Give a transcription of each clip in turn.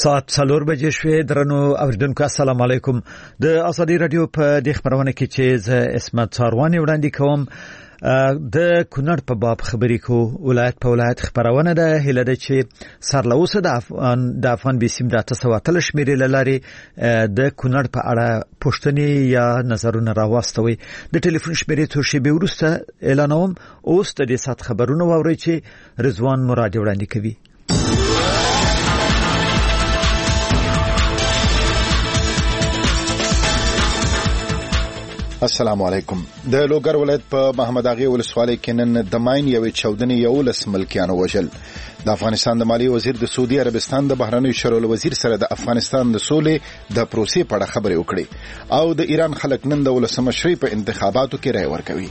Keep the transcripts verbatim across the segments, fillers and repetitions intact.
ساعت څلور بجې شوې. درنو اوریدونکو السلام علیکم. د ازادي رادیو په د خبرونه کې چې ز اسمت څاروانی وړاندې کوم د کونړ په باب خبرې کو. ولایت په ولایت خبرونه ده. هله ده چې سرلوسه د افغان د افغان بسیم د تاسو وتل شمیرې لاري د کونړ په اړه پوښتنې یا نظرونه راوستوي. د ټلیفون شمیرې تر شی به ورسته اعلانوم. اوس د دې سات خبرونه ووري چې رضوان مراد وړاندې کوي. السلام علیکم. د لوګر ولایت په محمد اغه ولسوالۍ کې نن د ماین یوې چودنې یو لس ملکیانو وژل. د افغانستان د مالی وزیر د سعودي عربستان د بهرنیو شرعو وزیر سره د افغانستان د سولې د پروسې په اړه خبرې وکړې او د ایران خلک نن د ولسمشرۍ په انتخاباتو کې رائے ورکوي.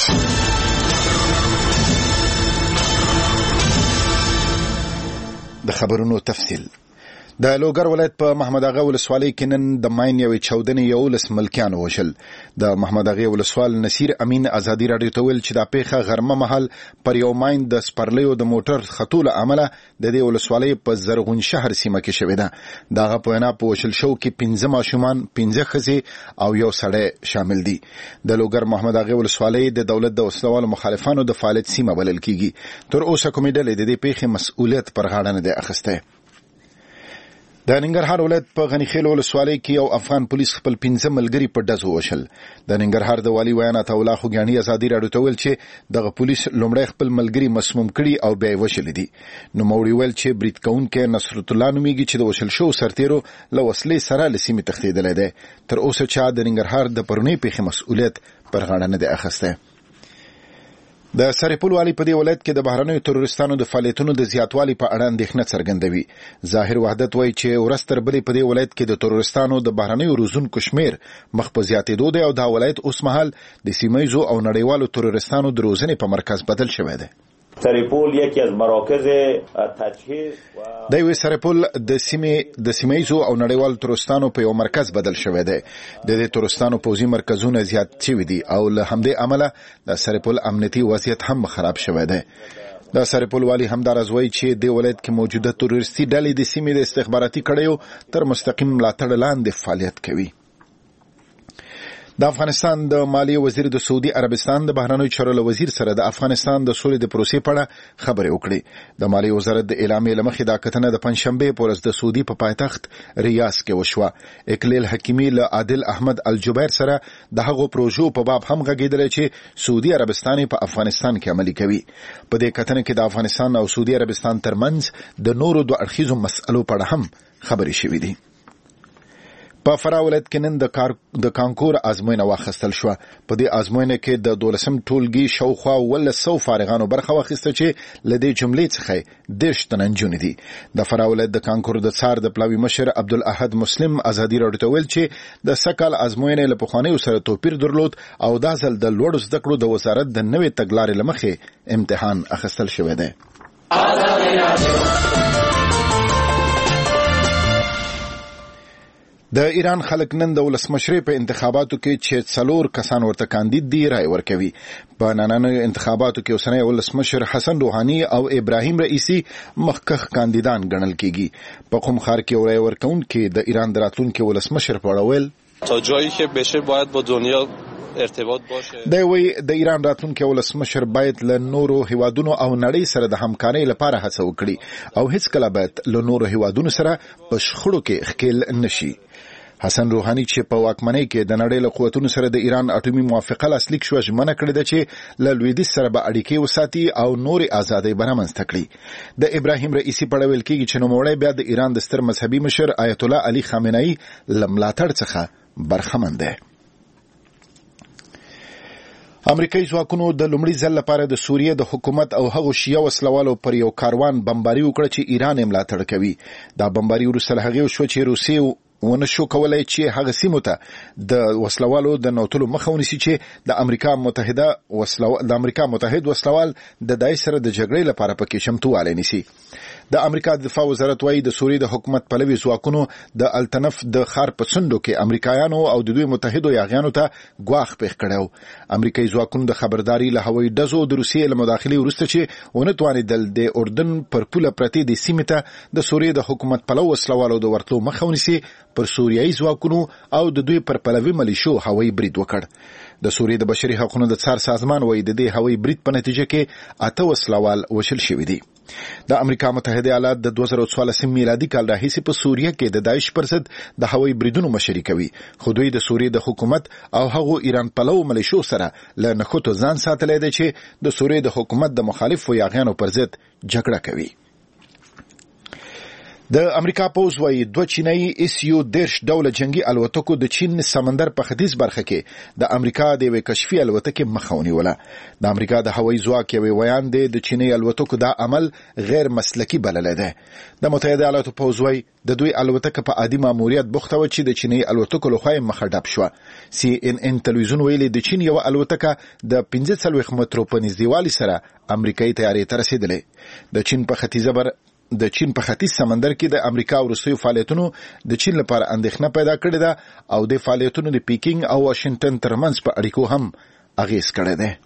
د خبرونو تفصیل. د لوګر ولایت په محمد اغه ولسوالۍ کې نن د ماین یوې چودنې یو لس ملکیانو وژل. د محمد اغه ولسوال نصیر امین ازادي رادیو ته ویل چې د پیښه غرمه مهال پر یو ماین د سپرلیو د موټر خطول عمله د دې ولسوالۍ په زرغون شهر سیمه کې شوې ده. دغه په وینا په وشل شو کې پنځه ماشومان، پنځه ښځې او یو سړی شامل دي. د لوګر محمد اغه ولسوالۍ د دولت د وسلوالو مخالفانو د فعالیت سیمه بلل کیږي. تر اوسه کومې ډلې د دې پیښې مسؤلیت پر غاړه نه دی اخیستی. د ننګرهار ولایت په غنی خیل ولسوالۍ کې یو افغان پولیس خپل پنځه ملګري په ډزو وشل. د ننګرهار د والی ویان عطا الله خوګیانی ازادي رادیو ته ویل چې دغه پولیس لومړی خپل ملګري مسموم کړي او بیا وشل دي. نو موري ویل چې برید کوونکی نصرت الله نومیږي چې د وشل شو سرتیرو له وسلې سره لسیمه تښتېدلی دی. تر اوسه چا د ننګرهار د پرونی پیښې مسؤلیت پر غاړه نه دی اخیستی. د سرپل والی په دې ولایت کې د بهرنیو تروریستانو د فعالیتونو د زیاتوالي په اړه اندېښنه څرګندوي. ظاهر وحدت وایي چې ورستر بلې په دې ولایت کې د تروریستانو د بهرنیو روزونکو شمیر مخ په زیاتېدو دی او دا ولایت اوس مهال د سیمایزو او نړیوالو تروریستانو د روزنې په مرکز بدل شوی دی. سرپل یکی از مراکز تجهیز و د یو سرپل د سیمې د سیمایزو او نړیوالو تروریستانو په یو مرکز بدل شوی دی. د دې تروریستانو پوځي مرکزونه زیات شوي دي او له همدې عمله د سرپل امنیتي وضعیت هم خراب شوی دی. د سرپل والی همدارز وایي چې د ولایت کې موجوده تروریستي ډلې د سیمې د استخباراتي کړیو تر مستقیم ملاتړ لاندې فعالیت کوي. د افغانستان د مالی وزیر د سعودي عربستان د بهرنیو چارو وزیر سره د افغانستان د سولې د پروسې په اړه خبرې وکړې. د مالی وزارت د اعلامیې لمخې دا کتنه د پنځشنبه په ورځ د سعودي په پایتخت ریاض کې وشوه. اکلیل حکیمی له عادل احمد الجبیر سره د هغو پروژو په باب هم غږیدل چې سعودي عربستان په افغانستان کې عملي کوي. په دې کتنه کې د افغانستان او سعودي عربستان ترمنځ د نورو دوه اړخیزو مسئلو په اړه هم خبرې شوې دي. په فراه ولایت کې نن د کار د کانکور ازموینه واخیستل شو. په دې ازموینه کې د دولسم ټولګي شاوخوا ولس سو فارغانو برخه واخیسته چې لدې جملې څخه دېرش تنه نجونې دي. د فراه ولایت د کانکور د څار د پلاوي مشر عبدالاحد مسلم ازادي رادیو ته ویل چې د سکال ازموینې له پخوانیو سره توپیر درلود او دا ځل د لوړو زده کړو د وزارت د نوې تګلارې له مخې امتحان اخیستل شوی دی. د ایران خلک نن د ولسمشرۍ په انتخاباتو کې چې څلور کسان ورته کاندید دي رائے ورکوي. په نننیو انتخاباتو کې اوسنی ولسمشر حسن روحاني او ابراهیم رئیسی مخکښ کاندیدان ګڼل کیږي. په قم ښار کې رائے ورکوونکي د ایران د راتلونکي ولسمشر په اړه ویل تا جایی که بشه باید با دنیا ارتباط باشه. دا وی د ایران راتلونکي ولسمشر باید له نورو هیوادونو او نړۍ سره د همکارۍ لپاره هڅه وکړي او هیڅ کله باید له نورو هیوادونو سره په شخړو کې ښکیل نشي. حسن روحاني چې په واکمنۍ کې د نړۍ له قوتونو سره د ایران اټومي موافقه لاسلیک شو ژمنه کړې ده چې له لویدیځ سره به اړیکې وساتي او نورې ازادۍ به رامنځته کړي. د ابراهیم رئیسي په اړه ویل کېږي چې نوموړی بیا د ایران د ستر مذهبي مشر آیت الله علي خامنه‌ای له ملاتړ څخه برخمن دی. امریکایي ځواکونو د لومړي ځل لپاره د سوریې د حکومت او هغو شیعه وسلوالو پر یو کاروان بمباري وکړه چې ایران یې ملاتړ کوي. دا بمباري وروسته له هغې وشوه چې روسیې ونه شو کولای چې هغه سیمو ته د وسلوالو د نوتلو مخه ونیسي چې د امریکا متحده وسلو د امریکا متحد وسلوال د دای سره د جګړې لپاره پکې شمتواله نیسي. د امریکا د دفاع وزارت وايي د سوریې د حکومت پلوي ځواکونو د التنف د خار په څنډو کې امریکایانو او د دوی متحدو یاغیانو ته ګواښ پیښ کړو. امریکایي ځواکونو د خبرداري له هوایي ډزو د روسیې له مداخلې وروسته چې ونه توانېدل د اردن پر پوله پرتې د سیمې ته د سوریې د حکومت پلو وسلوالو د ورتلو مخه ونیسي، پر سوریایي ځواکونو او د دوی پر پلوي ملیشو هوایي برید وکړ. د سوریې د بشري حقوقو د څار سازمان وايي د دې هوایي برید په نتیجه کې اته وسلوال وشل شوي دي. د امریکا متحده ایالات د دوه زره څوارلس میلادي کال راهیسې په سوریه کې د داعش پر ضد د هوایي بریدونو مشري کوي، خو دوی د سوریې د حکومت او هغو ایران پلو ملیشو سره له نښتو ځان ساتلی دی چې د سوریې د حکومت د مخالفو یاغیانو پر ضد جګړه کوي. د امریکا پوز وايي دوه چینایي اس یو دیرش ډوله جنگي الوتکو د چین سمندر په ختیځ برخه کې د امریکا د یوې کشفي الوتکې مخه ونیوله. د امریکا د هوایي ځواک یوې ویان دی د چیني الوتکو دا عمل غیر مسلکي بللی دی. د متحده ایالاتو پوز وايي د دوی الوتکه په عادي ماموریت بوخته و چې د چیني الوتکو لخوا مخه ډب شوه. سی ان ان تلویزیون ویلي د چین یو الوتکه د پنځه څلوېښت مترو په نږدېوالي سره امریکایي طیارې ته رسېدلې. د چین په ختیځه بر د چین په ختیځ سمندر کې د امریکا او روسیې فعالیتونو د چین لپاره اندېښنه پیدا کړې ده او د فعالیتونو د پیکینګ او واشنگټن ترمنځ په اړیکو هم اغیز کړی دی.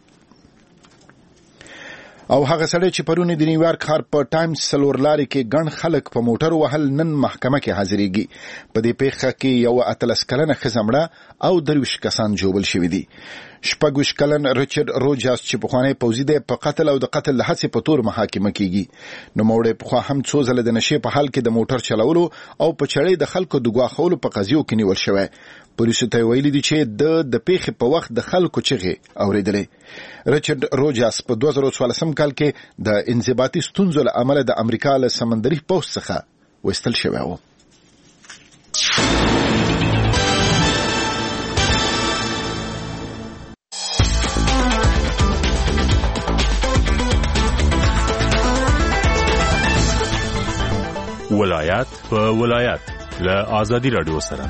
او هغه سړی چې پرونی د نیویارک ښار په ټایمز څلور لارې کې ګڼ خلک په موټر وهل نن محکمه کې حاضرېږي. په دې پیښه کې یو اتلس کلنه ښځه مړه او درویشت کسان ژوبل شوي دي. شپږ کلن ریچارډ روجرز چې پخوانی پوځي دی په قتل او د قتل له هڅې په تور محاکمه کیږي. نو موړی پخوا هم څو ځله د نشې په حال کې د موټر چلولو او په چړې د خلکو د ګواښولو په قضیو کې نیول شوی. پولیسو ته ویلي دي چې د د پیښې په وخت د خلکو چغې اورېدلې. ریچارډ روجرز په دوه زره څوارلسم کال کې د انضباطي ستونزو له امله د امریکا له سمندري پوځ څخه ویستل شوی و. ولایت په ولایت له آزادی رادیو سره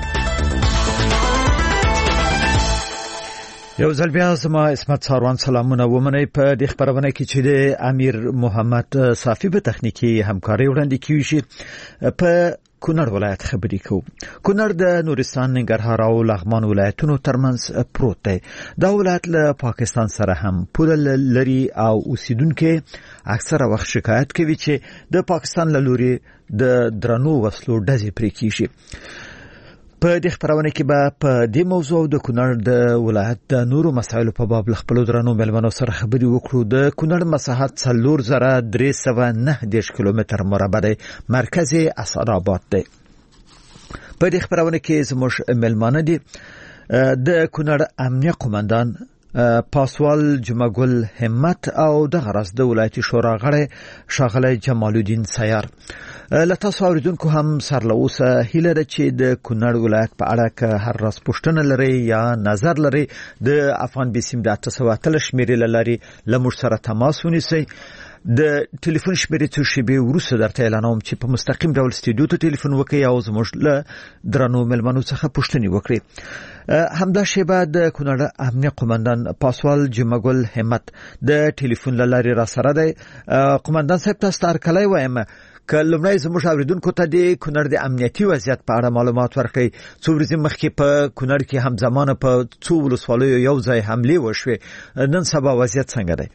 یو ځل بیا زما اسمت څاروان سلامونه ومنئ. په دې خبرونه کې چې د امیر محمد صافي په تخنیکی همکاري وړاندې کیږي په کونړ ولایت خبرې کوو. کونړ د نورستان، ننګرهار او لغمان ولایتونو ترمنځ پروت دی. دا ولایت له پاکستان سره هم پوله لري او اوسیدونکو اکثره وخت شکایت کوي چې د پاکستان له لوري د درنو وسلو ډزې پرې کیږي. په دې خبرونه کې به په دې موضوع د کونړ د ولایت د نورو مسایلو په باب خپل درنو ملمنو سره خبرې وکړو. د کونړ مساحت څلور زره درې سوه نهه دېرش کیلومتر مربع دی، مرکز اسعدآباد دی. په دې خبرونه کې زموږ ملمانه دي د کونړ امنیه قومندان پاسوال جمعګل همت او د غرض د ولایتي شورا غړی شاغلی جمال الدین سیار. لته اوریدونکو هم سر له اوسه هیله ده چې د کونړ ولایت په اړه که هر راز پوښتنه لري یا نظر لري د افغان بیسیم د اته سوه اتلس شمیرې لري له موږ سره تماس ونیسئ. د ټلیفون شمیرې څو شیبې وروسته درته اعلانوم چې په مستقیم ډول استودیو ته ټلیفون وکړئ او زموږ له درنو ملمنو څخه پوښتنې وکړئ. همدا شیبه د کونړ امنیه قومندان پاسوال جمعګل همت د ټلیفون له لارې را سره دی. قومندان صاحب تاسو ته هرکلی وایم. که لومړی زموږ اوریدونکو ته د کونړ د امنیتي وضعیت په اړه معلومات ورکړئ. څو ورځې مخکې په کونړ کې همزمانه په څو ولسوالیو یو ځای حملې وشوې. نن سبا وضعیت څنګه دی؟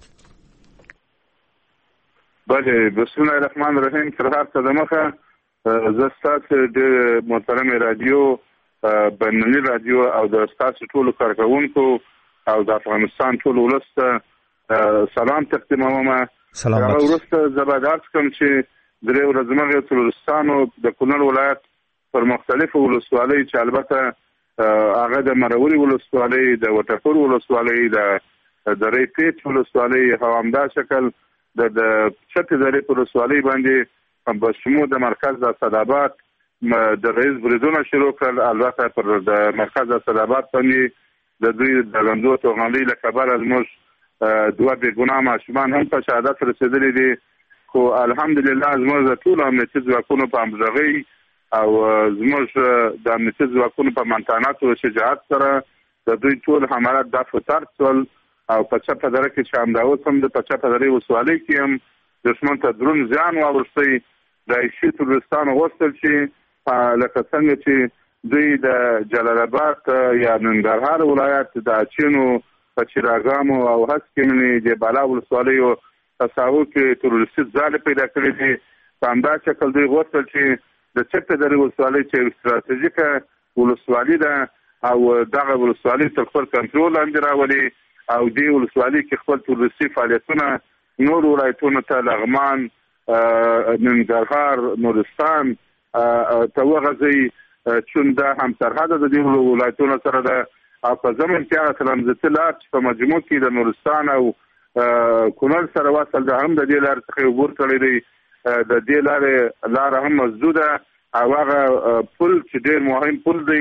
بله، بسم الله الرحمن الرحیم. تر هر څه دمخه زه ستاسو د محترم رادیو بینالمللي رادیو او د ستاسو ټولو کارکوونکو او د افغانستان ټول ولس ته سلام تقدیموم. سلام. وروسته زه به عرض کوم چې درې ورځې مخکې څلورستانو د کونړ ولایت پر مختلفو ولسوالیو چې البته هغه د مروري ولسوالۍ، د وټپور ولسوالۍ، د درې پیټ ولسوالۍ او همدا شکل د چتې درې په ولسوالۍ باندې په شمول د مرکز د اسعدآباد د رئیس بریدونه شروع کړل. البته پر د مرکز د اسعدآباد باندې د دوی د غندو توغندۍ له کبله زموږ دوه بېګناه ماشومان هم په شهادت رسېدلي دي. خو الحمدلله زموږ د ټولو امنیتي ځواکونو په همغږۍ او زموږ د امنیتي ځواکونو په منتاناتو او شجاعت سره د دوی ټول حملات د فتر ټول او په چپه دره کې چې هم دا اوس هم د په چپه درې ولسوالۍ کې هم دښمن ته درون زیان واوښتی. د عیشي ترورستان غوښتل چې لکه څنګه چې دوی د جلال آباد یا ننګرهار ولایت د اچینو په چراګانو او هسکې د بالا ولسوالیو تساوو کې تروریستي ځاله پیدا کړې دي. په همدا شکل دوی غوښتل چې د چپه درې ولسوالۍ چې ستراتیژیکه ولسوالي ده او دغه ولسوالي تر خپل کنټرول لاندې راولي او دې ولسوالۍ کې خپل تروریستي فعالیتونه نور ولایتونو ته لغمان، ننګرهار، نورستان ته وغځوي، چون دا هم سرحده د دې ولایتونو سره ده. او په ضمن کې هغه تلمځتي لار چې په مجموع کې د نورستان او کونړ سره وصل ده هم د دې لارې څخه عبور کړی دی. د دې لارې لاره هم مسدوده او هغه پل چې ډېر مهم پل دی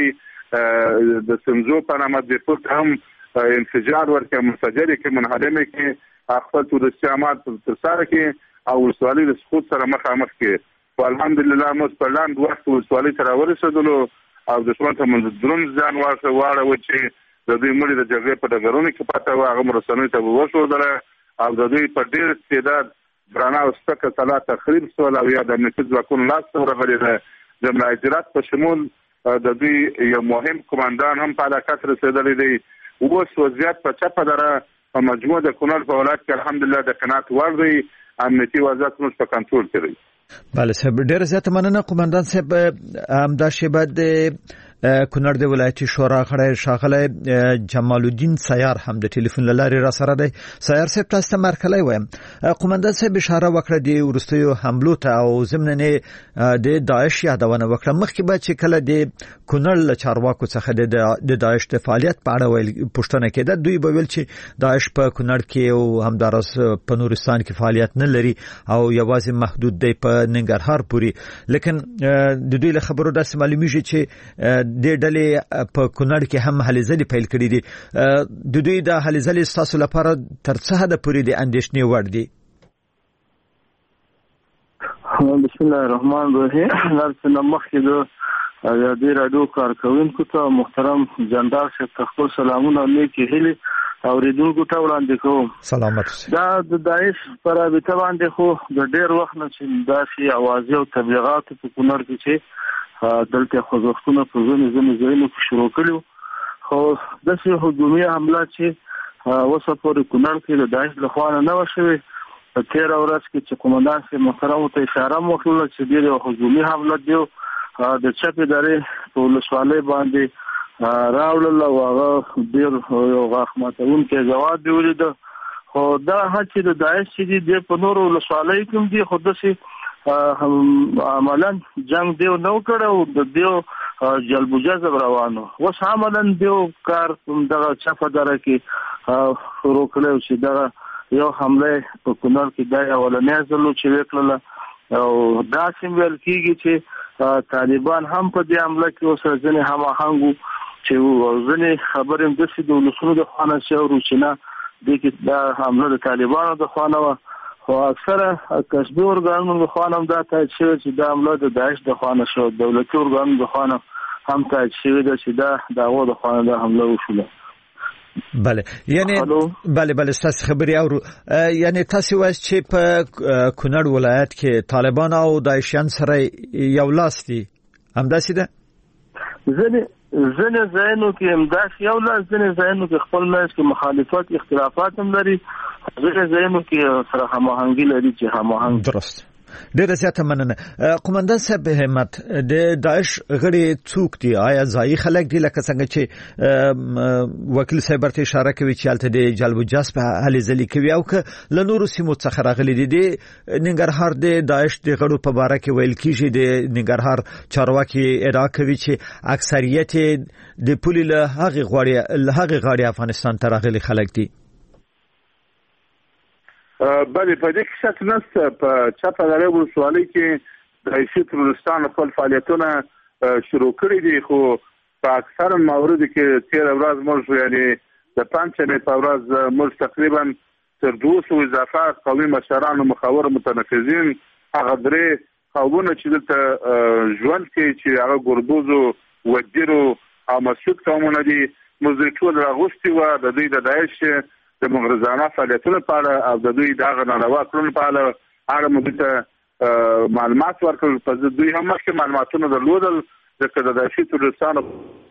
د سنځو په نامه د پل هم انفجار ورکړي، منفجرې کې منهدمې کې خپل تورستي اعمال ترسره کړي او ولسوالۍ د سقوط سره مخامخ کړي. خو الحمدلله موږ په لاند وخت ولسوالۍ ته راورسېدلو او دښمن ته موږ درون ځان واړوه چې د دوی مړي د جګړې په ډګرونو کې پاته وه، هغه رسنیو ته وښودله او د دوی په ډېر استعداد درانه او سپکه سلا تخریب شول او یا د امنیتي ځواکونو لاس ته ورغلې ده. د ملاجرات په شمول د دوی یو مهم قماندان هم په هلاکت رسېدلی دی. اوس وضعیت په چپه دره په مجموع د کونړ په ولایت کې الحمدلله د قناعت وړ دی. امنیتي وضعیت زموږ په کنټرول کې دی. بله صاحب، ډېره زیاته مننه قماندان صاحب. همدا شیبه د کونړ د ولایتي شورا غړی ښاغلی جمال الدین سیار هم د ټلیفون له لارې را سره دی. سیار صاحب، تاسو ته مرکلی وایم. قماندان صاحب اشاره وکړه د وروستیو حملو ته او ضمن یې د داعش یادونه وکړه. مخکې به چې کله د کونړ له چارواکو څخه د داعش د فعالیت په اړه ویل پوښتنه کېده، دوی به ویل چې داعش په کونړ کې او همداراز په نورستان کې فعالیت نه لري او یوازې محدود دی په ننګرهار پورې. لیکن د دوی له خبرو داسې معلومیږي چې د ډلې په کونړ کې هم هلې ځلې پیل کړي دي. د دوی د هلې ځلې ستاسو لپاره تر څه حده پورې د اندېښنې وړ دي؟ بسم الله الرحمن الرحیم. لارڅنه مخکې د ازادي راډیو کارکوونکو ته محترم جاندار صاحب ته خپل سلامونه نیکې هیلې اوریدونکو ته وړاندې کوم. سلامت. دا د داعش پر رابطه باندې خو د ډېر وخت نه چې داسې اوازې او تبلیغات په کونړ کې چې دلته خوځښتونه په ځینو ځینو ځایونو کې شروع کړي، خو داسې هجومي حمله چې اوسه پورې کونړ کې د داعش لخوا نه وه شوې. په تېره ورځ کې چې قومندان صاحب محترمو ته اشاره هم وکړله چې ډېر یو هجومي حمله دی د چپې درې په ولسوالۍ باندې راوړل او هغه ډېر یو غاښ ماتونکی ځواب یې ولیده. خو دا هڅې د داعش چې دي دی په نورو ولسوالیو کې هم دي، خو داسې عملا جنگ دیو نو کړو، د دیو جلب جذب روانو. اوس عملا دیو کار دغه چپه دره کې شروع کړو چې دغه یو حمله په کونړ کې دا اولنې ځلو چې وکړله او دا سیم ویل کېږي چې طالبان هم په دې حمله کې اوس ځینې هماهنګ چې ځینې خبرې هم داسې د ولسونو د خوا نه شوي چې نه دې کې دا حمله د طالبانو د خوا نه وه، خو اکثره کسبي ارګانونو د خوا نه هم دا تایید شوی چې دا حمله د داعش د خوا نه شوه. دولتي ارګانونو د خوا نه هم تایید شوی ده چې دا د هغو د خوا نه دا حمله وشوله. بله، یعنی بله بله ستاسو خبرې اورو. یعنی تاسو وایئ چې په کونړ ولایت کې طالبان او داعشیان سره یو لاس دي، همداسې ده؟ ځینې ځینې ځایونو کې همداسې یو لاس، ځینې ځایونو کې خپل منځ کې مخالفت اختلافات هم لري، ځینې ځایونو کې سره هماهنګي لري چې هماهنګ. درست. ډېره زیاته مننه. قومندان صاحب همت، د داعش غړي څوک دي؟ آیا ځایي خلک دي لکه څنګه چې وکیل صاحب ورته اشاره کوي چې هلته د جلب و جذب هلې ځلې کوي، او که له نورو سیمو څخه راغلي دي؟ د ننګرهار د داعش د غړو په باره کې ویل کېږي، د ننګرهار چارواکي ادعا کوي چې اکثریت د پولې له هغې غاړې افغانستان ته راغلي خلک دي. بله، په دې کې شک نشته. په چپه دره ولسوالۍ کې د عیشي ترورستان خپل فعالیتونه شروع کړي دي، خو په اکثر موردو کې تېره ورځ موږ یعنې د پنجشنبې په ورځ موږ تقریبا تر دوه سوه اضافه قومي مشران او مخور متنفذین هغه درې قومونه چې دلته ژوند کوي چې هغه ګردوزو وجیرو او مسعود قومونه دي موږ ټول راغوستي وو د دوی د داعش د مغرضانه فعالیتونو په اړه او د دوی دغه ناروا کړنو په اړه هغه موږ ته معلومات ورکړل. په دوی هم مخکې معلوماتونه درلودل ځکه د داعشي تروریستانو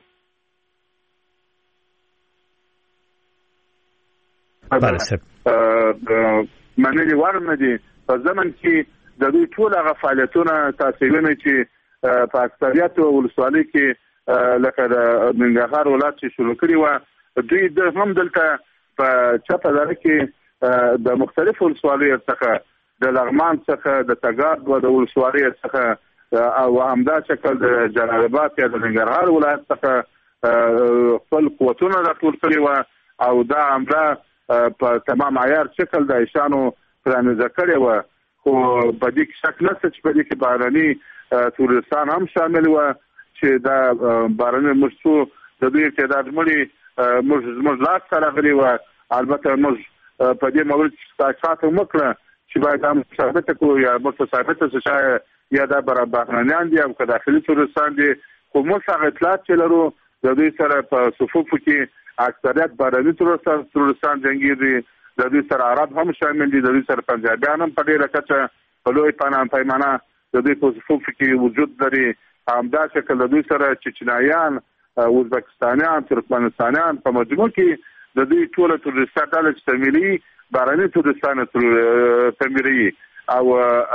بله صاحب منلي وړ نه دي. په زمن کې د دوی ټول هغه فعالیتونه تاسې وینئ چې په اکثریت ولسوالۍ کې لکه د ننګرهار ولایت چې شروع کړي وه دوی د هم دلته په چپه دره کې د مختلفو ولسوالیو څخه د لغمان څخه د تګاب د ولسوالیو څخه او همدا شکل د جلال آباد یا د ننګرهار ولایت څخه خپل قوتونه راټول کړي وه او دا همدا په تمام عیار شکل د عیشانو پرانیزه کړې وه. خو په دې کې شک نشته چې په دې کې بهرني تورستان هم شامل وه چې دا بهرني موږ څو د دوی تعداد مړي موږ زموږ لاس ته راغلي وه. البته موږ په دې مورد کې تحقیقات هم وکړه چې باید هم ثابته کړو یا موږ ثابته شي چې یا دا بهرنیان دي او که داخلي تورستان دي. خو موږ هغه اطلاعات چې لرو د دوی سره په صفوفو کې اکثریت بهرني تورستان تورستان جنګي دي، د دوی سره عرب هم شامل دي، د دوی سره پنجابیان هم په ډېره کچه په لوی پیمانه د دوی په صفوف کې وجود لري. همدا شکل د دوی سره چچنایان، ازبکستانیان، ترکمنستانیان په مجموع کې د دوی ټول تورستان ډله چې تمیلي بهرني تورستان تمیلي او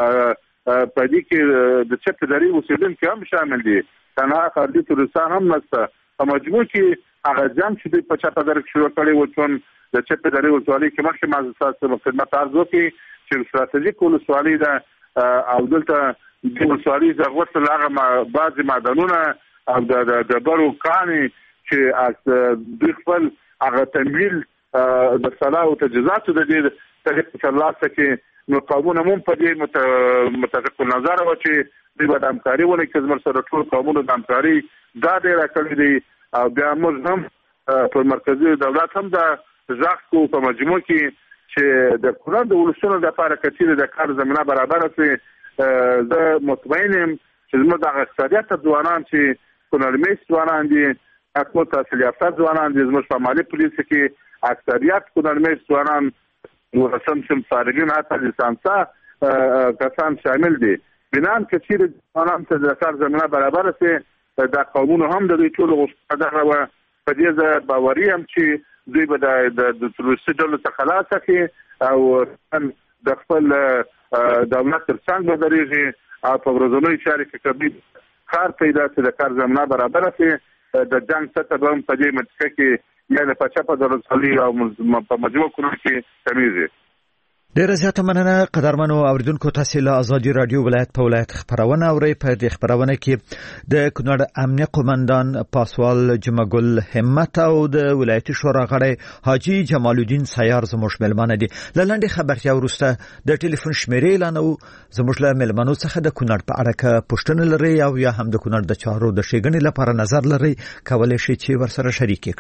په دې کې د چپ درې اوسیدونکي هم شامل دي، تنها خارجي تورستان هم نشته. په مجموع کې هغه جام چې دوی په چپه دره کې شروع کړی و چون د چپه درې ولسوالۍ کې مخکې ما ستاسو خدمت عرض وکړي چې ستراتیژیک ولسوالۍ ده او دلته د ولسوالۍ ضرورت هغه بعضې معدنونه او د ډبرو کانې چې دوی خپل هغه تمویل د صلاح او تجهیزاتو د دې تحقیق په ترلاسه کې نو قومونه هم په دې متفق النظر وو چې دوی به د همکاري ونه کړي. زموږ سره ټول قومونو د همکاري دا ډېره کړې دي او بیا موږ هم په مرکزي دولت هم دا ځاق کوو په مجموع کې چې د کونړ د ولسونو لپاره که چیرې د کار زمینه برابره شي زه مطمئن یم چې زموږ دغه اکثریت ځوانان چې کونړمیشت ځوانان دي، حکومت تحصیل یافته ځوانان دي، زموږ په مالي پولیسو کې اکثریت کونړمیشت ځوانان ورسم شم فارغین حتی لیسانسه کسان شامل دي. بنان که چیرې ځوانان ته د کار زمینه برابره شي دا قومونه هم د دوی ټولو غوښتنه دغه وه. په دې زه باوري یم چې دوی به د تروریستي ډلو څخه خلاصه کړي او د خپل دولت تر څنګ به درېږي او په ورځنیو چارو کې که کار پیدا شي د کار زمینه برابره شي د جنګ سطحه به هم په دې منطقه کې یا د پچپه د ولسوالۍ او په مجموع کونړ کې کمیږي. ډیره زیاته مننه قدرمنو اوریدونکو. تاسو له ازادي رادیو ولایت په ولایت خبرونه اورئ. په دې خبرونه کې د کونړ امنیه قومندان پاسوال جمعګل همت او د ولایتي شورا غړی حاجی جمال الدین سیار زموږ ملمانه دي. لاندې خبرتیا وروسته د ټلیفون شمیرې اعلانو. زموږ له ملمنو څخه د کونړ په اړه که پوښتنه لرئ او یا هم د کونړ د چارو د ښېګڼې لپاره نظر لرئ کولی شئ چې ورسره شریک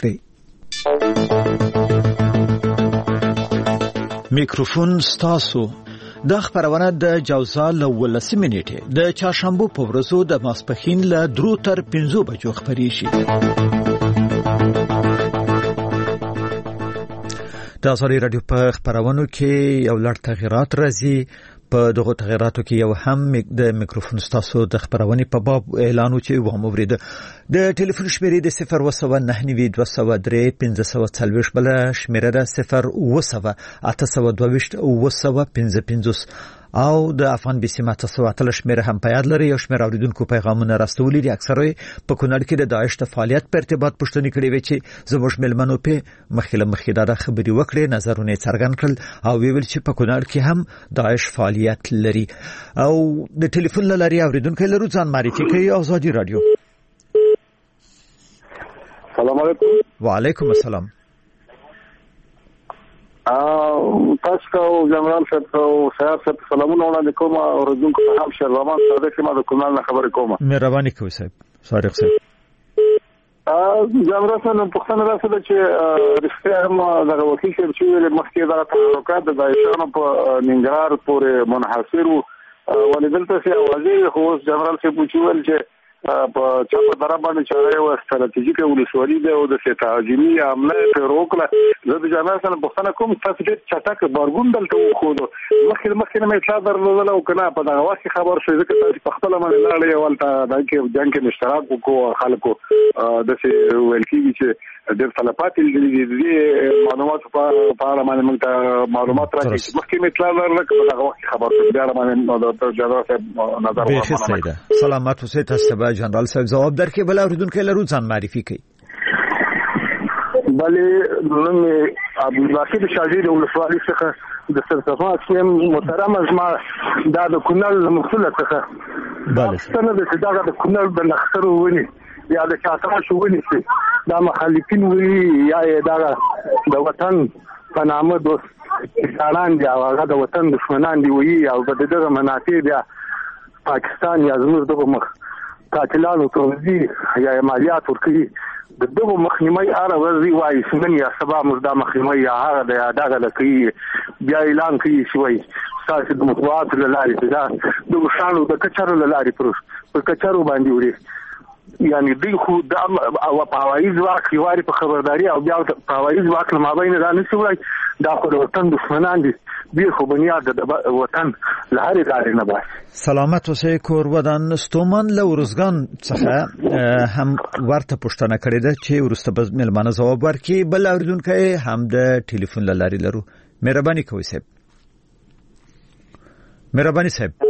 کړئ. میکروفون ستاسو. دا خبرونه د جوزا له ولسمې نیټه د چهارشنبه په ورځو د ماسپښین له درو تر پنځو بجو خبرې شي. د ازادي رادیو په خبرونو کې یو لړ تغیرات راځي. په دغه تغیراتو کې یو هم د میکروفون ستاسو د خبرونې په باب اعلان چې و هم ورید د ټلیفون شمیرې د صفر وسو نه نوي دوه سوه درې پنځه سوه څلوېښت بل شمیره ده صفر وسو اته سوه دوه ویشت اوه سوه پنځه پنځوس او د افغان بسمه تاسو اتل شمیره هم په یاد لري. یو شمیر اوریدونکو پیغامونه راستولي دي. اکثره په کونړ کې د داعش د فعالیت په ارتباط پوښتنې کړې وي چې زموږ ملمنو په مخکله مخکې دا خبري وکړي، نظرونه څرګند کړل او ویل چې په کونړ کې هم داعش فعالیت لري. او د ټلیفون لاري اوریدونکو لرو ځان معرفي کوي. ازادي رادیو. السلام علیکم. وعلیکم السلام. تاسو کو جنرال صاحب او سیاست صاحب سلامونه وړاندې کوم او رجونکو په هم شر روان صادق ما د کونړ نه خبرې کوم. مهرباني کوئ صاحب صادق صاحب. جنرال صاحب په خنه راځي چې رښتیا هم دغه وکیل چې مخکې دا تحرکات د داعشانو په ننګرهار پورې منحصر وو ولې دلته سي اوازې خو جنرال سي پوښتنه چې په چا په طرف باندې چې یو ستراتیژیک ولسوالي ده او د ستاجمی عمله په روکله زه د جنرال سره پوښتنه کوم تاسو دې چټک بارګون دلته وخو مخکې مخکې مې اطلاع درلوده او کنه په دغه وخت خبر شوی ځکه تاسو په خپل باندې لاړې ولته د کې جنگ کې اشتراک وکړو خلکو د څه ویل کیږي چې د طلبات دې معلومات په اړه باندې معلومات راکړي مخکې مې اطلاع درلوده په دغه وخت خبر شوی دا باندې د جنرال صاحب نظر ورکړم سلامات اوسئ تاسو جنرال صاحب جواب درکې بل اوریدونکو لرو ځان معرفي کړئ. بلې نن عبدالباسط شاجي د ولسوالۍ څخه د سرسفا سیم محترم ازما دا د کونړ مسؤل څخه بله څنګه د دغه د کونړ د لښکرو ونی یا د چاټرا شوونی چې دا مخالفین وي یا دا د وطن په نامه دوست ځانان دی هغه د وطن دښمنان دی وي او د دغه منافع بیا پاکستان یا زموږ دغه مخ قاتلانو توزی یا مالیات ورکړي د دغه مخنیمي اره ورزي وایي سمن یا سبا مزدا مخنیمي یا هغه د یادګه لکې بیا اعلان کوي شوی ساسي د مطبوعات لاري دا د شانو د کچارو لاري پر په کچارو باندې وړي یعنی دوی خو د او پاوایز واک یواري په خبرداري او بیا پاوایز واک ما بین را نشي وای دا خو د وطن دښمنان دي بیا خو بنیاد د وطن لهري لاري نه بس سلامت اوسئ کور ودان ستومن له ورزګان څخه هم ورته پوښتنه کړې ده چې ورسته به ملمانه ځواب ورکړي بل اوریدونکو هم د ټلیفون لاري لرو مهرباني کوئ صاحب مهرباني صاحب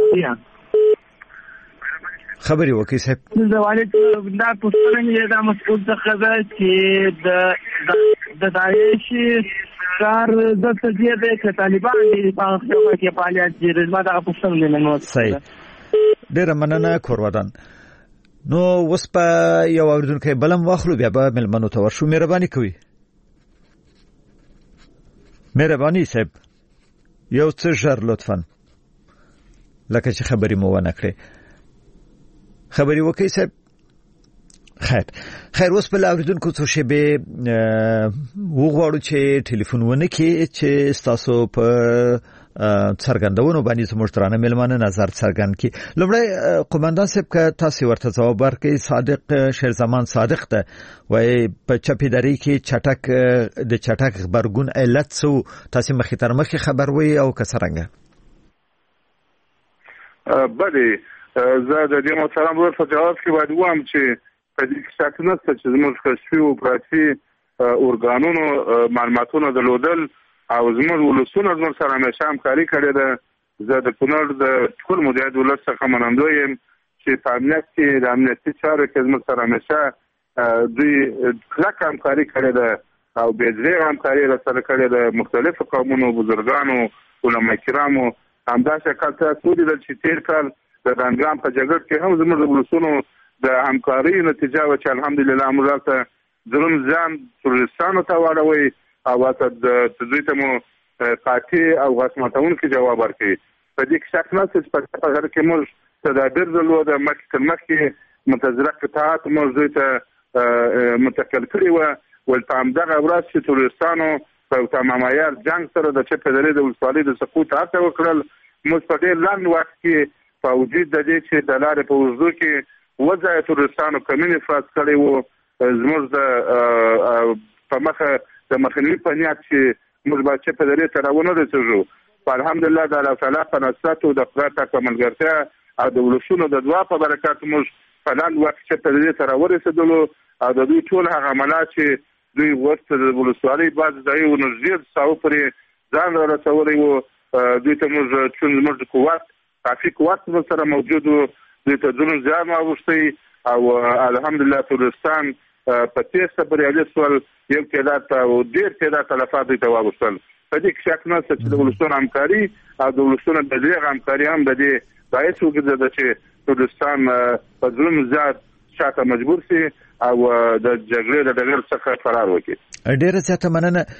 خبري وکي صاحب د والد دا پوښتنه یې دا مسعود څخه ده چې د د داعشي کار د تجزیه د طالبان د پاکستان کې فعالیت جری ما دا پوښتنه نه نو صحیح ډېر مننه کوروادان نو وس په یو اوریدونکو بلم واخلو بیا به ملمنو ته ورشو مهرباني کوي مهرباني صاحب یو څه ژر لطفا لکه چې خبري مو ونه کړې خبري وکي صاحب خیر خیر اوس بل اوریدونکو څه شی به وغواړو چې ټلیفون ونه کې چې تاسو په څرګندونو باندې زموږ ترانه ملمانه نظر څرګند کی لومړی قومندان صاحب که تاسو ورته ځواب ورکړئ صادق شیر زمان صادق ته وای په چپیداری کې چټک د چټک خبرګون علت سو تاسو مخې تر مخې خبر وي او کسرنګ بله زه د دې محترم ورته جواب کې باید وایم چې په دې کې شک نشته چې زموږ کشفي او پراتي اورګانونو معلوماتونه درلودل او زموږ ولسونه زموږ سره همیشه همکاري کړې ده زه د کونړ د ټول مجاهد ولس څخه منندوی یم چې په امنیت کې د امنیتي چارو کې زموږ سره همیشه دوی کلکه همکاري کړې ده او بې ځایه همکاري راسره کړې ده مختلفو قومونو بزرګانو علما کرامو همداسې کال تاسو ولیدل چې تېر کال د دانګام په جګړه کې هم زموږ ولسونو د همکاري نتیجه و چې الحمدلله موږ ته ظلم ځان ترورستانو ته واړوي او ته د دوی ته مو قاطع او غصمتونکي جواب ورکړي په دې کې شک نشته چې په هغه کې موږ تدابیر درلوده مخکې تر مخکې منتظره قطاعات موږ دوی ته منتقل کړي وه ول په همدغه ورځ چې ترورستانو په تمام عیار جنګ سره د چپه درې د ولسوالۍ د سقوط هڅه وکړل موږ په ډېر لنډ وخت کې په وجود د دې چې د لارې په اوږدو کې وځای ترورستانو کمین افراز کړی وو زموږ د په مخه د مخنیوي په نیت چې موږ باید چې په درې ته راونه رسېږو په الحمدلله د الله تعالی په نصرت او د خدای پاک په ملګرتیا او د ولسونو د دعا په برکت موږ په لنډ وخت چې په درې ته راورسېدلو او د دوی ټول هغه عملات چې دوی ورته د ولسوالۍ بعض ځایونه نږدې ساو پورې ځان را رسولی وو دوی ته موږ چون زموږ قوت کافي قوت سره موجود و دوی ته ظلم زیان واوښتی او الحمدلله ترورستان په تیسته بریالي شول یو تعداد او ډېر تعداد تلفات دوی ته واوښتل په دې کې شک نشته چې د ولسونو همکاري او د ولسونو د دغه همکاري هم د دې باعث وګرځېده چې ترورستان په ظلم زیات شاته مجبور شي او د جګړې د ډګر څخه فرار وکړي ډېر زیاته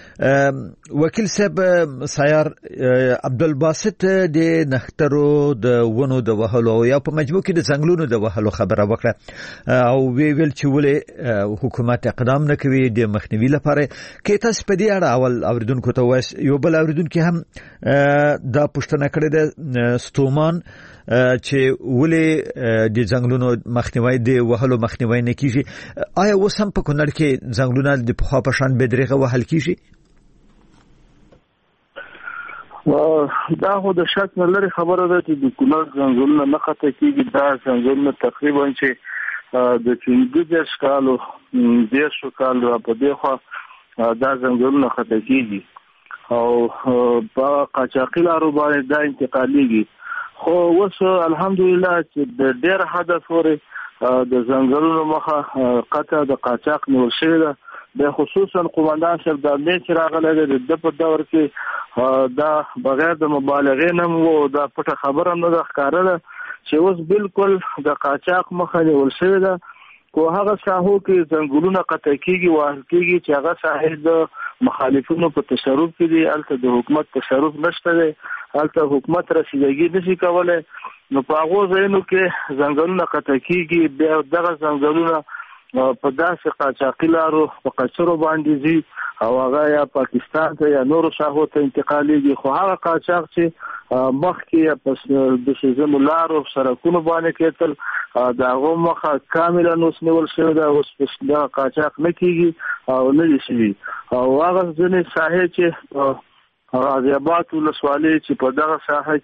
مننه وکیل صاحب سیار عبدالباسط د نخترو د ونو د وهلو یا په مجموع کې د ځنګلونو د وهلو خبره وکړه او وی ویل چې ولې حکومت اقدام نه کوي د مخنیوي لپاره کې تاسو په دې اړه اول اوریدونکو ته وایي یو بل اوریدونکو هم دا پوښتنه کړې ده ستومان چې ولې د ځنګلونو مخنیوي د وهلو مخنیوي نه کیږي. آیا اوس هم په کونړ کې ځنګلونه د پخوا په شان بدرغه وهل کیږي؟ دا خو د شک نه لري خبره ده چې د کونړ ځنګلونه نه خطا کیږي. دا ځنګلونه تقریبا چې د پنځه کالو دیرش کالو په دې خوا دا ځنګلونه خطا کیږي او په قاچاقي لارو باندې دا انتقالیږي. خو اوس الحمدلله چې د ډېر حد پورې د ځنګلونو مخه قطع د قاچاق نیول شوې ده. د خصوصا قومندان صاحب د امنیت چې راغلی د په دور کې دا بغیر د مبالغې نه وو دا پټه خبره نه ده ښکاره ده چې اوس بالکل د قاچاق مخه نیول شوې ده. کو هغه ساحو کې ځنګلونه قطع کیږي وهل کیږي چې هغه ساحل د مخالفینو په تصرف کې دي، هلته د حکومت تصرف نشته دی، هلته حکومت رسیدګي نشي کولای. نو په هغو ځایونو کې ځنګلونه قطع کیږي، بیا دغه ځنګلونه په داسې قاچاقي لارو په قچرو باندې ځي او هغه یا پاکستان ته یا نورو ساحو ته انتقالیږي. خو هغه قاچاق چې مخکې په د سیزنو لارو سرکونو باندې کېدل د هغو مخه کاملا اوس نیول شوې ده، اوس دا قاچاق نه کېږي او نه دي شوي. او هغه ځینې ساحې چې غازي آباد ولسوالۍ چې په دغه ساحه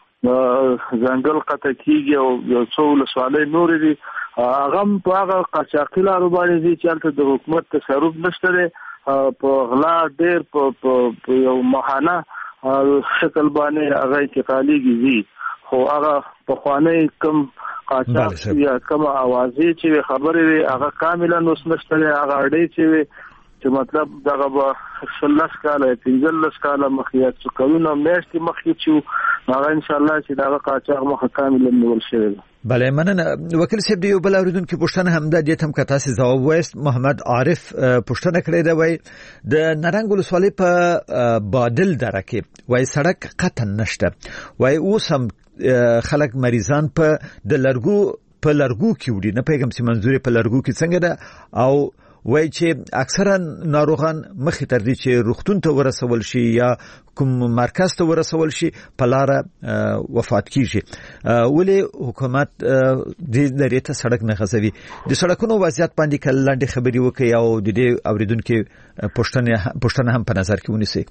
کې ځنګل قطع کېږي او یو څو ولسوالۍ نورې دي هغه په هغه قاچاقي لارو باندې دي چې هلته د حکومت تصرف نشته دی. په غلا ډېر په یو ماهانه شکل باندې هغه انتقالیږي ځي. خو هغه پخوانی کم قاچاق یا کم اوازې چې خبرې وي هغه کاملا اوس نشته دی. هغه اړې چې وي چې مطلب دغه به شلس کاله پنځلس کاله مخکې یا څو کلونه میاشتې مخکې چې هغه انشاءالله چې دغه قاچاق مخه کاملا نیول شوی ده. بله مننه. وکیل صاحب د یو بل اوریدونکو پوښتنه همدا دې هم که تاسو ځواب وایست. محمد عارف پوښتنه کړې ده، وایي د نرنګ ولسوالۍ په بادل دره کې وایي سړک قطع نشته، وایي اوس هم خلک مریضان په د لرګو په لرګو کې وړي، نه پوهېږم چې منظور په لرګو کې څنګه ده، او وایي چې اکثرا ناروغان مخې تر دې چې روغتون ته ورسول شي یا کوم مرکز ته ورسول شي په لاره وفات کیږي. ولې حکومت دې لرې ته سړک نه غځوي؟ د سړکونو وضعیت باندې که لنډې خبرې وکړي او د دې اوریدونکو پوښتنه هم په نظر کې ونیسي.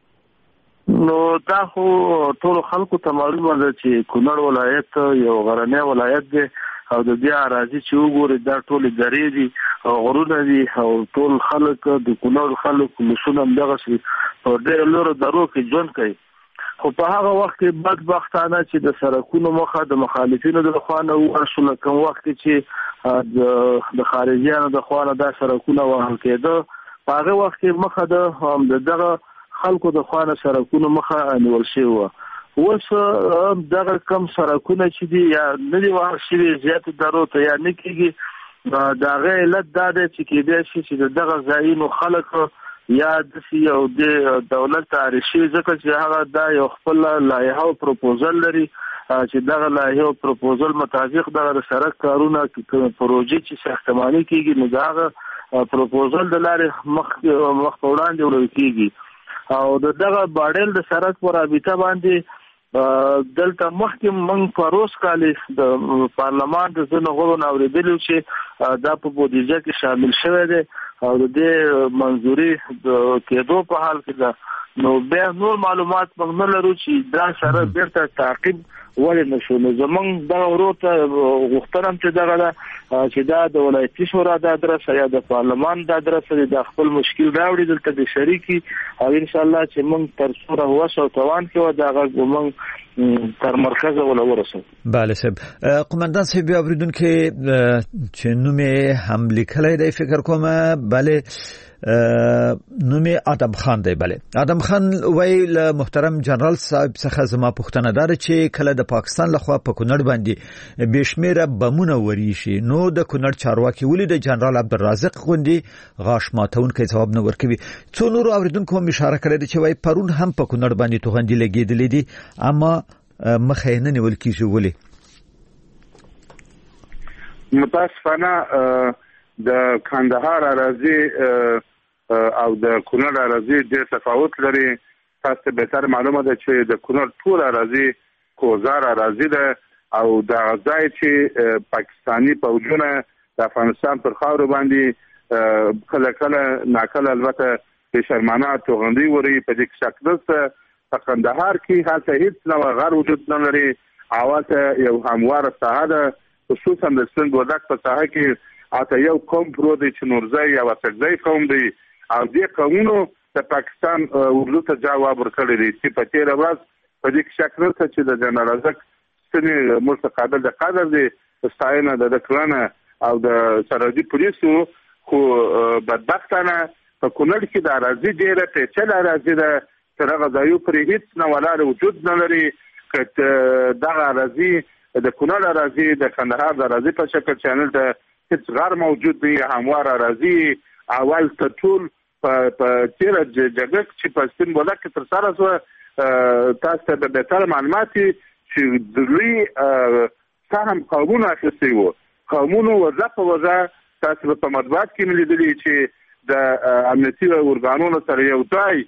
نو دا خو ټول خلکو ته معلومه ده چې کونړ ولایت یو غرنی ولایت دی او د دې اراضي چې وګوري دا ټول درې دي او غرونه دي او ټول خلک د کونړ خلک مسونه دغه شي په ډېر لورو درو کې ژوند کوي. خو په هغه وخت کې بدبختانه چې د سرکونو مخه د مخالفینو د خوانه ورشل کوم وخت چې د خارجيانو د خوانه د سرکونو وهل کېده، په هغه وخت کې مخه د دغه خلکو د خوانه سرکونو مخه نیول شوی و. اوس دغه کم سرکونه چې دي یا نه دي وهل شوي زیاتو درو ته یا نه کېږي، د هغې علت دا دی چې کېدای شي چې د دغه ځایونو خلک یا داسې یو د دولت تعریف شوي ځکه چې هغه دا یو خپل لایحه او پروپوزل لري چې دغه لایحه او پروپوزل مطابق دغه سړک کارونه پروژې چې ساختماني کېږي نو د هغه پروپوزل د لارې مخ مخ په وړاندې وړل کېږي. او د دغه باډل د سړک په رابطه باندې دلته مخکې موږ په روز کالې د پارلمان د ځینو غړو نه اورېدلي چې دا په بودیجه کې شامل شوی دی او د دې منظوري د کېدو په حال کې ده. نو بیا نور معلومات موږ نه لرو چې دا سره بیرته تعقیب ولې نشو. نو زموږ دغه ورور ته غوښتنه چې دغه ده چې دا د ولایتي شورا د ادرسه یا د پارلمان د ادرسه د خپل مشکل راوړي دلته د شریکي او ان شاء الله چې موږ تر څوره هوس او توان کې و دا غږ موږ تر مرکز ولا ورسو. بله صاحب. قومندان صاحب اوریدونکو چې نومې هم لیکلی دی فکر کوم، بله نومې ادم خان دی. بله ادم خان وایي له محترم جنرال صاحب څخه زما پوښتنه ده چې کله د پاکستان لخوا په کونړ باندې بې شمېره بمونه وریشي نو د کونړ چارواکي ولې د جنرال عبدالرازق غوندې غاښ ماتونکی ځواب نه ورکوي؟ څو نورو اوریدونکو هم اشاره کړې ده چې وایي پرون هم په کونړ باندې توغندي لګېدلې دي اما مخه یې نه نیول کېږي. ولې؟ متاسفانه د کندهار اراضي او د کونړ اراضي ډېر تفاوت لري. تاسو به تر معلومه ده چې د کونړ ټول اراضي کوزار اراضي ده او دا ځای چې پاکستاني فوجونه د افغانستان پر خاور باندې کله کله ناکله البته د شرمانه توغندي وری په دې کې شکل په کندهار کې هلته هیڅ نو غیر وجود نه لري. اواته یو همواره ساحه ده، خصوصا د سند وردک په ساحه کې اته یو قوم پروت دی چې نورزای یا وسکزای قوم دی او دې قومونو د پاکستان اردو ته جواب ورکړی دی چې په تیر ورځ په دې کې شکل څه چې د جنرال رزق سنې مستقابل د قدر دی ستاینه د دکلانه او د سرحدي پولیسو خو بدبختانه په کونړ کې د اراضي ډیره پیچلې اراضي ده تر هغه ځایو پرې هیڅ نه ولاړ وجود نه لري. که دغه اراضي د کونړ اراضي د کندهار د اراضي په شکل چینل ته هیڅ غیر موجود دی، هموار اراضي اول ته ټول په تیر جګړه چې په سپین بولک کې تر سره شو تاسو ته به تر معلومات چې د لوی سهم قومونو اخیستی وو قومونو وزه په وزه تاسو په مطبوعات کې ملیدلی چې د امنیتي ارګانونو سره یو ځای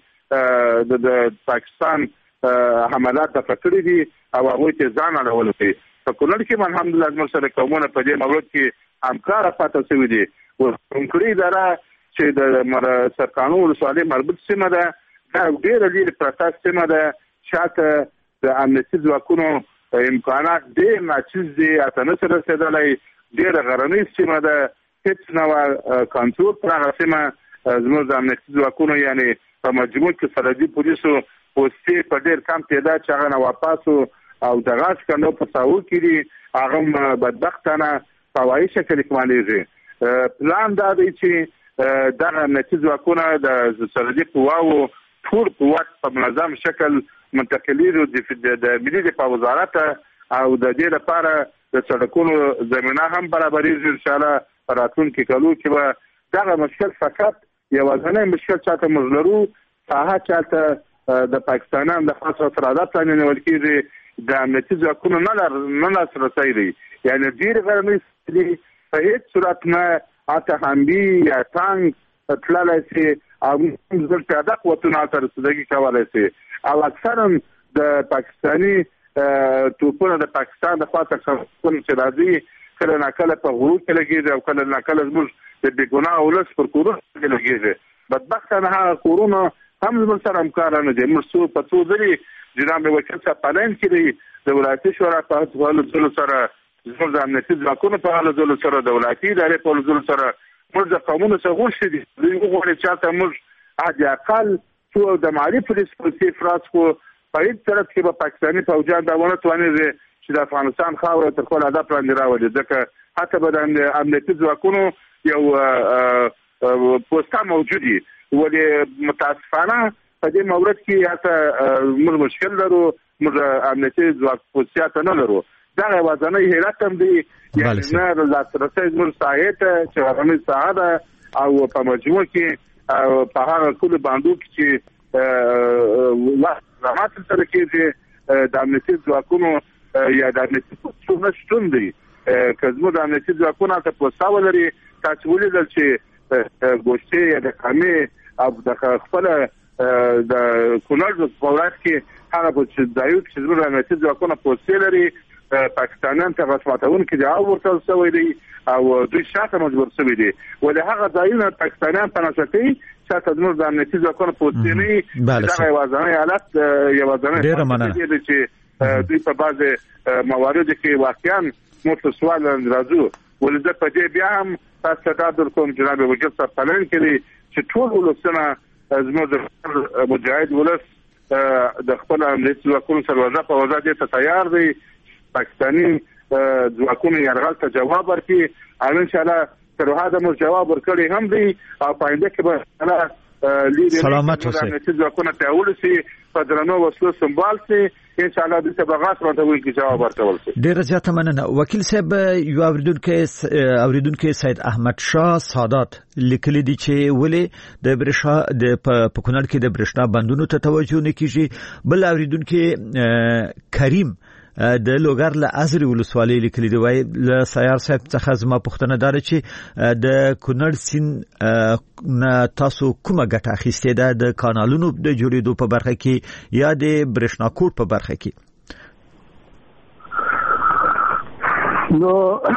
د پاکستان حملات تفکرې دي او هغه ته ځان اړول دي. په کونړ کې الحمدلله موږ سره قومونه په دې مورد کې همکار پاتې شوي دي. ورونکړي دره چې د مر سرکانو ولسوالۍ مربوط سیمه ده دا ډېره لرې پرته سیمه ده، شاته د امنیتي ځواکونو امکانات ډېر ناچیز دي، اته نه سره رسېدلی، ډېره غرنۍ سیمه ده، هېڅ نوع کنټرول پر هغه سیمه زموږ د امنیتي ځواکونو یعنې په مجموع کې سرحدي پولیسو پوستې په ډېر کم تعداد چې هغه نواپاسو او د غاښ کنډو په ساحو کې دي هغه بدبختانه په هوایي شکل اکمالېږي. پلان دا دی چې دغه امنیتي ځواکونه د سرحدي قواو ټول قوت په منظم شکل منتقلېږي د ملي دفاع وزارت او د دې لپاره د سړکونو زمینه هم برابرېږي. انشاءالله په راتلونکي کلو کې به دغه مشکل فقط یوازینی مشکل چاته موږ لرو ساحه چاته د پاکستانیانو د خاص افرادات لاندې نیول کېږي، د امنیتي ځواکونو نه لاسرسی دی، یعنې ډېر غرنۍ دي، په هېڅ صورت نه اته همبي یا ټانک تللی شي او زر پیاده قوتونه ته رسېدګي کولی شي. او اکثرا د پاکستاني توپونه د پاکستان د خوا څخه چې راځي کله ناکله په غرو کې لګېږي او کله ناکله زموږ د بېګناه ولس پر کورونو کې لګېږي. بدبختانه هغه کورونه هم زموږ سره همکاره نه دي. موږ څو په څو ځلې جناب وکیل صاحب پالن کې دی د ولایتي شورا په هلو ځلو سره زموږ د امنیتي ځواکونو په هلو ځلو سره د ولایتي ادارې په هلو ځلو سره موږ د قومونو څخه غوښتي دي دوی وغواړي چاته موږ حد اقل څو د مالي پولیس پولیسي افراد کو په هېڅ طرف کې به پاکستاني فوجیان دا ونه توانېږي چې د افغانستان خاوره تر خپل هدف لاندې راولي، ځکه حتی به د امنیتي ځواکونو یو پوسټه موجود وي. ولې متاسفانه په دې مورد کې حتی موږ مشکل لرو، موږ امنیتي ځواک پوسټه نه لرو. دا یوازینی حیرت هم دی، یعنې نه لاسرسی زموږ ساحې ته چې غرنۍ ساحه ده او په مجموع کې په هغه ټولو باندو کې چې اقدامات سره کېږي د امنیتي ځواکونو یا د امنیتي پولیسو نه شتون دی. که زموږ د امنیتي ځواکونو هلته پوسټه ولري تاسو ولیدل چې ګوشتې یا د کامې او د خپله د کونړ په ولایت کې هغه په ځایو کې چې زموږ د امنیتي ځواکونه پوسټې لري پاکستانیان ته غاښ ماتونکي جواب ورکړل شوی دی او دوی شاته مجبور شوي دي. ولې هغه ځایونه پاکستانیان په نشه کوي شاته زموږ د امنیتي ځواکونو پوسټې نه وي. دغه یوازینی حالت یوازینی دی چې دوی په بعضې مواردو کې واقعا موږ ته سوال راځو. ولې زه په دې بیا هم تاسو ته ډاډ درکوم جناب وکیل صاحب پالن کې دي چې ټول ولسونه زموږ د مجاهد ولس د خپل امنیتي ځواکونو سره وضع په وضع دې ته تیار دی پاکستاني ځواکونو یرغل ته جواب ورکړي او انشاءالله تر هغه موږ جواب ورکړی هم دی او په آینده کې به سلامت اوسئ امنیتي ځواکونه پیاوړي شي په درنو وسلو سمبال شي انشاءالله د تبغات راټول کې جواب ورکول شي. ډېر زیاته مننه. وکیل صاحب یو اوریدونکو اوریدونکو سید احمد شاه سادات لیکلي دي چې ولې د برښنا د په کونړ کې د برښنا بندونو ته توجه نه کیږي. بل اوریدونکو کریم د لوګر له ازري ولسوالۍ لیکلي دی وای له سیار صاحب څخه زما پوښتنه ده چې د کونړ سیند نه تاسو کومه ګټه اخیستې ده د کانالونو د جوړېدو په برخه کې یا د برښنا کوټ په برخه کې؟ نو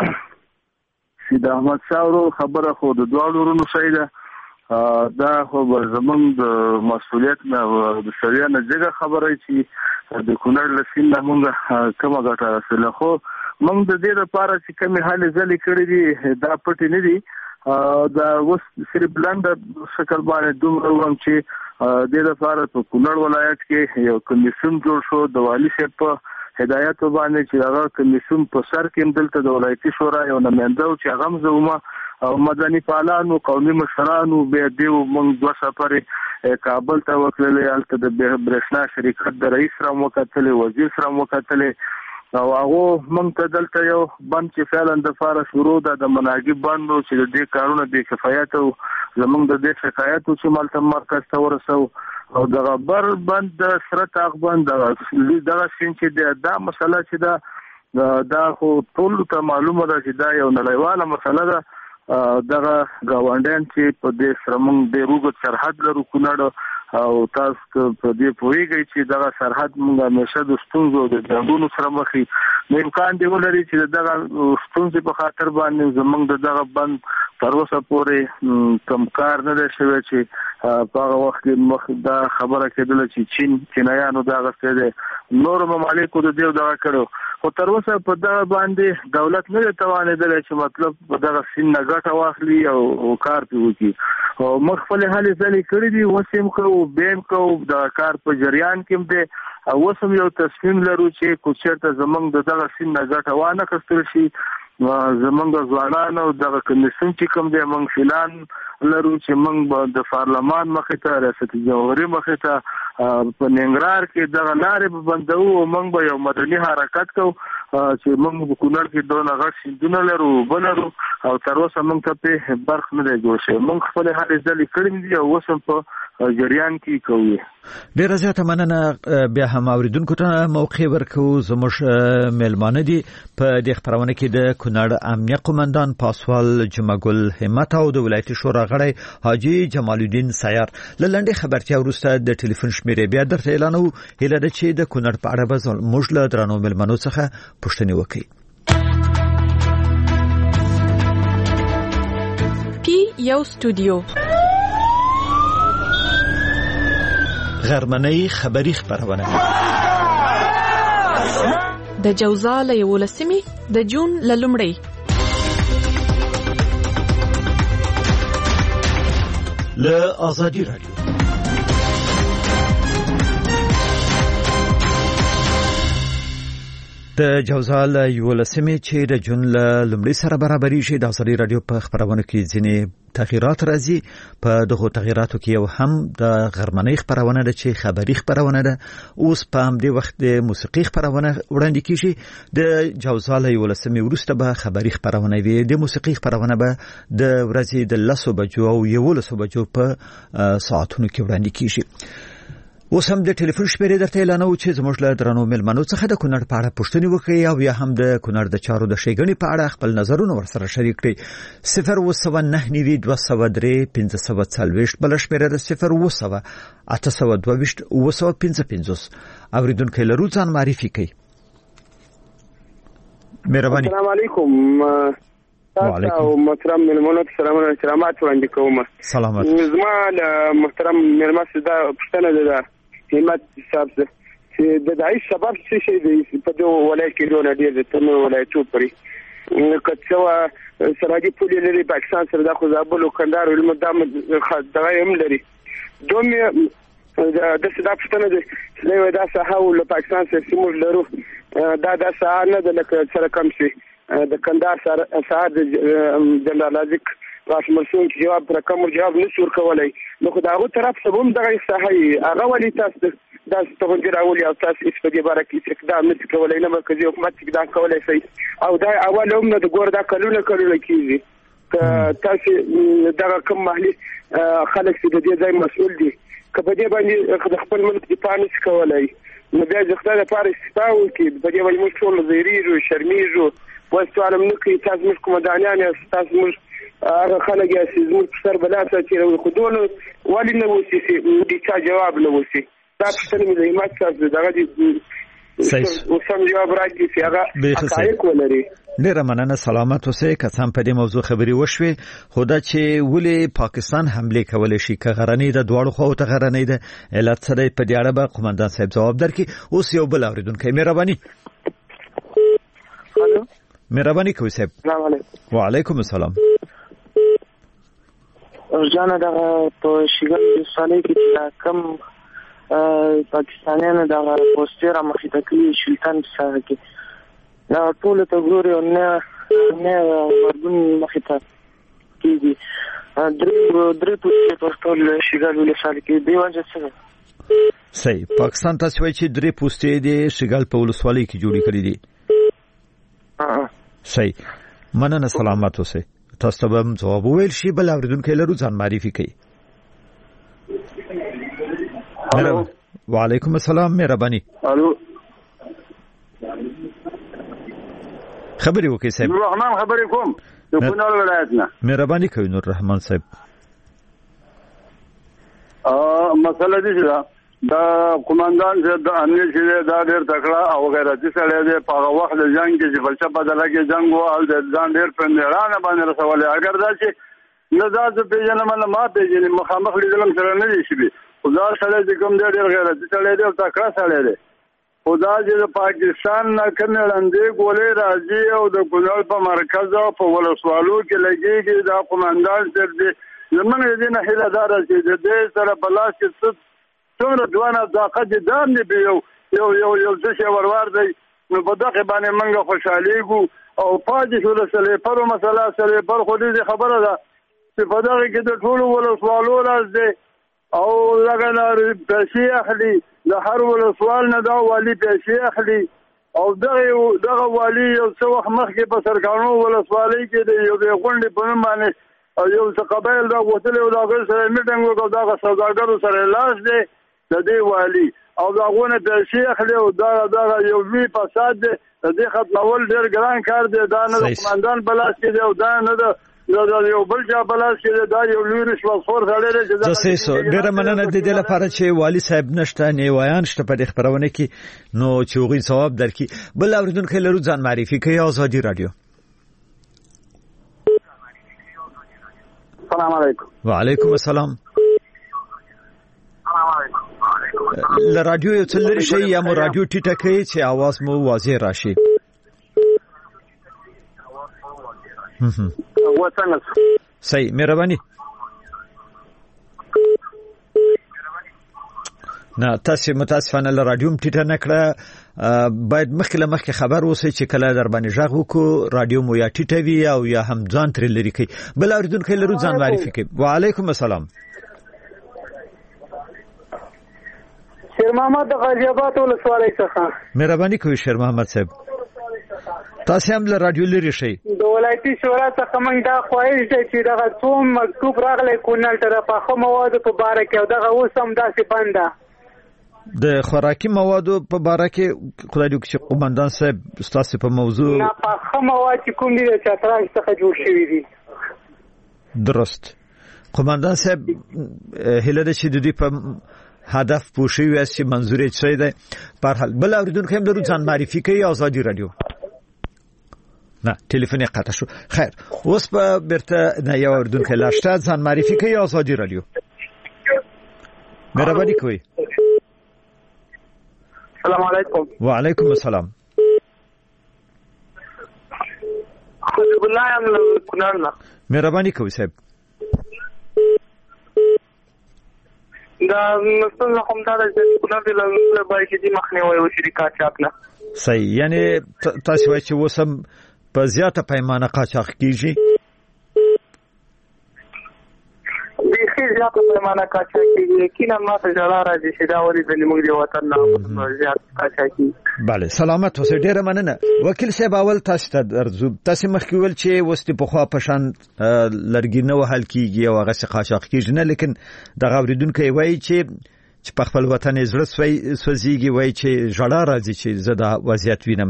سید احمد شاه خبره خو د دواړو ورونو صحیح ده، دا خو زمونږ د مسؤلیت نه د سړیا نه جګه خبره چې د کونړ له سیند نه مونږ کومه ګټه حاصله، خو مونږ د دې لپاره چې کومې هلې ځلې کړې دي دا پټې نه دي. دا اوس صرف لنډه شکل باندې دومره وم چې د دې لپاره په کونړ ولایت کې یو کمیسیون جوړ شو د والي صاحب په هدایت باندې چې هغه کمیسیون په سر کې دلته د ولایتي شورا یو نماینده او چې هغه زموږ او مدني فعالانو قومي مشرانو به دیو موږ دوه سفرې کابل ته وکړلې، هلته د برېښنا شرکت د رئیس سره وکتلې، وزیر سره وکتلې او هغه موږ ته دلته یو بند چې فعلا د فاره شروع ده د مناګي بند چې د دې کارونه د کفایت او زموږ د دې شکایت چې مالته مرکز ته ورسو او دغه بر بند د سره تاغ بند دغه سین چې دا مسله چې دا دا خو ټول ته معلومه ده چې دا یو نړیواله مسله ده. دغه ګاونډیان چې په دې سره موږ د روغ سرحد لرو کونړ او تاسو په دې پوهیږئ چې دغه سرحد موږ همیشه د ستونزو د جنګونو سره مخ یو، امکان دی ولري چې دغه ستونزې په خاطر باندې زموږ د دغه بند تر اوسه پورې کوم کار نه دی شوی چې په هغه وخت کې مخ دا خبره کېدله چې چین چینایانو دا غوښتي دي نور ممالکو د دې دغه کړو، خو تر اوسه په دغه باندې دولت نه دی توانېدلی چې مطلب په دغه سین نه ګټه واخلي او کار پرې وکړي. او موږ خپلې هلې ځلې کړې دي، اوس یې هم کوو، بیا هم کوو، د کار په جریان کې هم دی. اوس هم یو تصمیم لرو چې که چېرته زموږ د دغه سین نه ګټه وانه اخیستل شي، زموږ ځوانان او دغه کمیسیون چې کوم دی موږ فلان لرو چې موږ به د پارلمان مخې ته ریاست جمهوري مخې ته په ننګرهار کې دغه لارې به بندوو او موږ به یو مدني حرکت کوو چې موږ په کونړ کې دونه غټ سیندونه لرو، اوبه لرو او تر اوسه موږ ته پرې برخ نه دی جوړ شوی. موږ خپلې هلې ځلې کړې دي او اوس هم په جریان کې کوو. ډېره زیاته مننه. بیا هم اورېدونکو ته موقع ورکوو. زموږ میلمانه دي په دې خپرونه کې د کونړ امنیه قومندان پاسوال جمعګل همت او د ولایتي شورا غړی حاجي جمال الدین سیار. له لنډې خبرتیا وروسته د ټلیفون شمیرې بیا درته اعلانوو. هیله ده چې د کونړ په اړه به موږ له درنو میلمنو څخه پوښتنې وکړي. پی یو سټوډیو غرمنۍ خبری خبرونه د جوزا له یولسمې د جون له لومړۍ له آزادی رادیو د جوزا له یولسمې چې د جون له لومړۍ سره برابرېږي د آزادی رادیو په خبرونو کې ځینې تغییرات راځي. په دغه تغییراتو کې یو هم د غرمنۍ خبرونه ده چې خبری خبرونه ده. اوس په همدې وخت د موسیقي خبرونه وړاندې کیږي. د جوزا له یولسمې وروسته به خبری خبرونه وي. د موسیقي خبرونه به د ورځې د لسو بجو او یولسو بجو په ساعتونو کې وړاندې کیږي. اوس هم د ټلیفون شمیرې درته اعلانوو چې زموږ له درنو میلمنو څخه د کونړ په اړه پوښتنې وکړي او یا هم د کونړ د چارو د ښېګڼې په اړه خپل نظرونه ورسره شریک کړي. صفر اووه سوه نهه نوي دوه سوه درې پنځه سوه څلوېښت بله شمیره ده صفر اووه سوه اته سوه دوه ویشت اووه سوه پنځه پنځوس. اورېدونکی لرو، ځان معرفي کوي. مهرباني. السلام علیکم. تاسو او محترم میلمنو ته سلامونه احترامات وړاندې کوم. سلامات. زما له محترم میلمه څخه دا پوښتنه ده همت صاحب چې د داعش سبب څه شي دی په دغه ولایت کې دونه ډېر د تنو ولایتو پرې کڅوا سرحدي پولې لري پاکستان سره د خزابل او کندهار علم دام دغه هم لري. دوم د صدا پښتنه ده چې دا ساحه له پاکستان سره سیمه لرو دا د ساحه نه د لکه سره کم شي د کندهار سره ساحه د جنرال ازیک راش مرسون کې جواب پر کوم جواب نشور کولای نو خدایو طرف سبوم دغه صحیح هغه ولې تاسو دا ستونزه راولي او تاسو هیڅ په دې باره کې اقدام نه کولای نه مرکزی حکومت اقدام کولای شي او دا اول هم د ګور دا کلونه کلونه کیږي ک تاسو دا کوم محلي خلک چې د دې ځای مسؤل دي ک په دې باندې خپل ملک دفاع نه کولای نو بیا ځخته لپاره استاو کې په دې باندې موږ ټول زیریږو شرمیږو وستوالم نو کې تاسو موږ کومدانیان تاسو موږ هغه خلک یې سیزمون پر بلا چې خودونه ولی نه وسی چې د چا جواب نه وسی دا څنګه مې د همت تاسو دغه وسم جواب راکړي چې هغه حقایق ولري. ډیره مننه، سلامت اوسئ. که څم په دې موضوع خبري وشوي خو دا چې ولې پاکستان حمله کولای شي که غرنۍ د دواړو خواو ته غرنۍ ده علت څه دی، په دې اړه به قومندان صاحب ځواب درکړي. اوس یو بل اوریدونکی مهرباني الو مهرباني کوي صاحب. السلام علیکم. وعلیکم السلام. ورجانه دغه په شګل سالي کې کم پاکستانیانو دغه پوسټر مخې ته کړی شلتان سره کې دا ټول ته ګوري او نه نه ورګون مخې ته کېږي. درې درې پوسټر په ټول شګل ولسوالۍ کې دی وجه څه صحیح. پاکستان تاسو وایي چې درې پوسټر دي شګل په ولسوالۍ کې جوړې کړې دي. ها صحیح، مننه، سلامت اوسئ. تاسو ته هم ځواب وویل شي. بل اوریدونکي لرو، ځان معرفي کړئ. الو وعلیکم السلام، مهرباني. الو خبري وکي صاحب. نور رحمان خبري کوم د کونړ ولایتنا. مهرباني کوي نور رحمان صاحب. ا مسله دي چې دا قومندان چې د امنیت چې دا ډېر تکړه او غیرتي سړی دی. په هغه وخت د جنگ کې چې بلچا بدله کې جنگ و او د ځان ډېر پندرانه باندې رسولې. اگر دا چې نه دا چې پیژنه من ما پیژنې مخامخ لیدلم سره نه دي شي. خدا سره چې کوم ډېر غیرتي سړی دی او تکړه سړی دی. خدا چې د پاکستان نه کومې لاندې ګولې راځي او د کونړ په مرکز او په ولسوالو کې لګېږي. دا قومندان چې دی زمونږ دې نه هیله داره چې د دې سره په لاس کې څومره ځوانه طاقت دې دام دی یو یو یو یو څه شی ورور دی. نو په دغه باندې موږ خوشحالېږو او پاتې شو د سلیپرو مسله. سلیپر خو دې خبره ده چې په دغه کې د ټولو ولسوالو راز دی او دغه پیسې اخلي. د هر ولسوال نه دا والي پیسې اخلي او دغه دغه والي یو څه وخت مخکې په سرکانو ولسوالۍ کې د یو غونډې په نوم باندې یو څه قبایل دا وتلې او دا غیر سره میټنګ وکړ. دغه سوداګرو سره لاس دی د دې والي او دا غونه پیسې اخلي او دا دا یو لوی فساد دی. د دې ختمول ډېر ګران کار دی. دا نه د قومندان بلاس کې دی او دا نه د دا یو بل چا بلاس کې دا یو لوی رشوت خور سړی دی چې دا زه ډېره مننه د دې لپاره چې والي صاحب نشته نیویان شته په دې خبرونه کې نو چې هغوی ځواب درکړي. بل اوریدونکی لرو، ځان معرفي کوي. آزادي رادیو. السلام علیکم. وعلیکم السلام. ل رادیو یو څل لري شي یا مو رادیو ټیټه کوي چې आवाज مو واضح راشي. وطن صحیح، مهرباني. نه تاسو متاسفانه ل رادیو ټیټه نکړه. باید مخکې له مخکې خبر اوسئ چې کله در باندې ژغ وکړو رادیو مو یا ټیټه وي او یا هم ځان ترې لرې کوي. بل اوریدونکی لرو، ځان معرفي کوي. وعلیکم السلام. شیر محمد د غازی آباد ولسوالۍ څخه. مهرباني کوي شیر محمد صاحب. تاسو هم له رادیو لري شئ. د ولایتي شورا څخه موږ دا خواهش دی چې دغه څوم مکتوب راغلی کونړ ته د پاخه موادو په باره کې او دغه اوس هم داسې بند ده. د خوراکي موادو په باره کې خدای دې چې قومندان صاحب ستاسو په موضوع نه پاخه مواد چې کوم دي چې اتراج څخه جوړ شوي دي. درست. قومندان صاحب هله دې چې د دې په هدف پوښي وي چې منظورې څه ده. په هر حال بل اوریدونکو هم درو ځان معرفي کوي. آزادي رادیو. نه ټلیفون یې قطع شو. خیر اوس په برته نه یو اوریدونکو لاشته ځان معرفي کوي. آزادي رادیو. مهرباني کوي. السلام علیکم. وعلیکم السلام. حبیب الله ام کونړ نه. مهرباني کوي صاحب. دا مستند کوم دا د کونړ د لږه باندې چې مخنیوي او شریکات چاپنه. صحیح، یعنی تاسو وایئ چې وسم په زیاته پیمانه قاچاق کیږي. بیخي زیاته پیمانه قاچاق کیږي. کینه ما ته ځلا راځي چې دا ورې د موږ د وطن نه زیات قاچاق کیږي. bale سلامت اوسئ. ډیره مننه وکیل صاحب. اول تاسو ته درځو. تاسو مخکې ویل چې وستې په خوا پشان لرګي نه وهل کیږي او هغه څه قاچاق کیږي نه، لیکن د اوریدونکو وایي چې چې په خپل وطن زړه سوځيږي وایي چې ژړا راځي چې زه دا وضعیت وینم.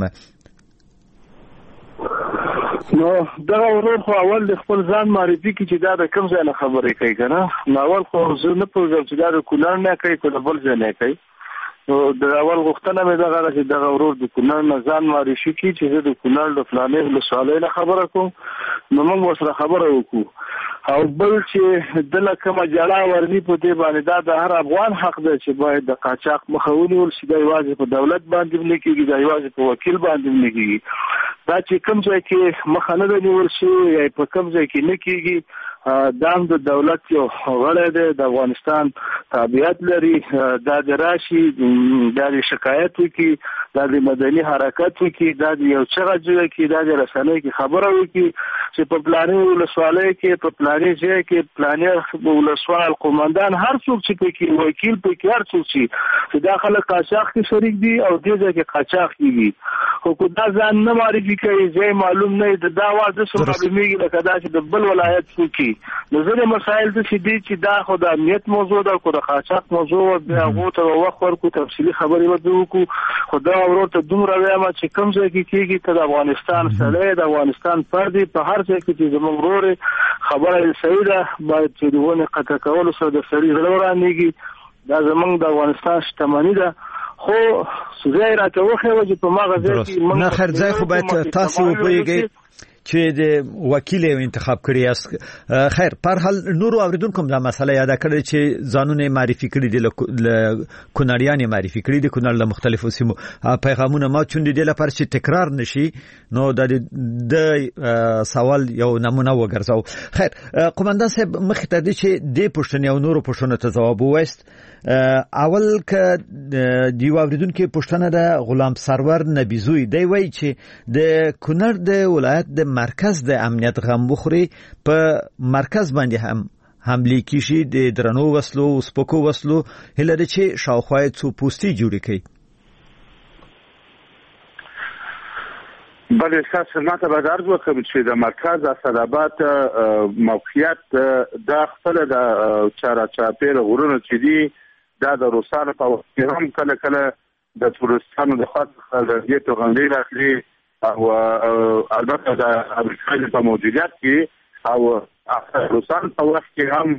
نو دا ورور خو اول د خپل ځان معرفي کې چې دا د کوم ځای نه خبرې کوي کنه. نو اول خو زه نه پوهیږم چې دا د کونړ نه کوي که د بل ځای نه کوي. نو د اول غوښتنه مې دغه چې دغه ورور د کونړ نه ځان معرفي کړي چې زه د کونړ د فلانې ولسوالۍ نه خبره کوم. نو موږ ورسره خبره وکړو. او بل چې دله کومه جړه ورني په دې باندې دا د هر افغان حق دی چې باید د قاچاق مخه ونیول شي. دا یوازې په دولت باندې نه کېږي، دا یوازې په وکیل باندې نه کېږي. دا چې کوم ځای کې مخه نه نیول شي یا په کوم ځای کې نه کېږي، دا د دولت یو غړی دی، د افغانستان تابعیت لري. دا د راشي دا د شکایت وکړي، دا د مدني حرکت وکړي، دا د یو چغه جوړه کړي، دا د رسنۍ کې خبره وکړي چې په پلانې ولسوالۍ کې په پلانې ځای کې پلانې ولسوال قومندان هر څوک چې پکې وکیل پکې هر څوک چې دا خلک قاچاق کې شریک دي او دې ځای کې قاچاق کیږي. خو کو دا ځان نه معرفي کوي، ځای معلوم نه دی، دا واز د څه معلومیږي لکه دا چې د بل ولایت څوک نو ځینې مسایل د چې دي چې دا خو د امنیت موضوع ده، کو د قاچاق موضوع بیا هغو ته وخت ورکړو، تفصیلي خبرې ورته وکړو. خو دا ورور ته دومره وایم چې کوم ځای کې کېږي ته د افغانستان سړی د افغانستان فرد په هر ځای کې چې زموږ ورور خبره یې صحیح ده، باید چې د ونې قطع کولو سره د سړي زړه ورانېږي. دا زموږ د افغانستان شتمني ده. خو ځای راته وښیوه چې په مغه ځای کې نه خیر ځای خو باید تاسو وپوهېږئ چې د وکیل انتخاب کړی است. خیر پر حال نورو اوریدونکو دا مسله یاد کړی چې ځانونه معرفي کړي دي، ل کونړیان معرفي کړي دي، کونړ له مختلفو سیمو پیغامونه ما چوندې دي لپاره چې تکرار نشي. نو د سوال یو نمونه وګرځاو. خیر قومندان صاحب مخ ته دي چې د پښتنې او نورو پښتنو ته جواب وایست. اول ک دی اوریدونکو پښتنه د غلام سرور نبیزوی دی وای چې د کونړ د ولایت د مرکز د امنیت غم بخوري په مرکز باندې هم حمله کیږي د درنو وسلو او سپکو وسلو هله د چې شاوخوا څو پوسټي جوړ کړي. بله اساس ماته به درز وکړم چې د مرکز اسداباد موقعیت د خپل د چارا چاپیر غرونو چې دي دا د روسانو په وخت هم کله کله د تورستانو د خاص خلګي توغندې راځي او البته د امریکایي په موجودیت کې او روسان په وخت کې هم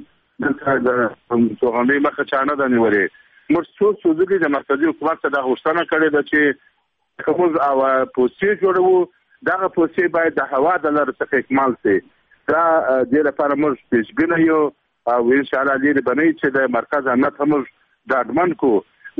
د توغندې مخه چانه د نیولې موږ څو څو د مرکزی حکومت ته د غوښتنه کړې ده چې کوم او پوسټي جوړو دغه پوسټي باید د هوا د لار څخه اکمال شي. دا د لپاره موږ پیشبینه یو او ان شاء الله دې باندې چې د مرکز امنیت هم د ادمن کو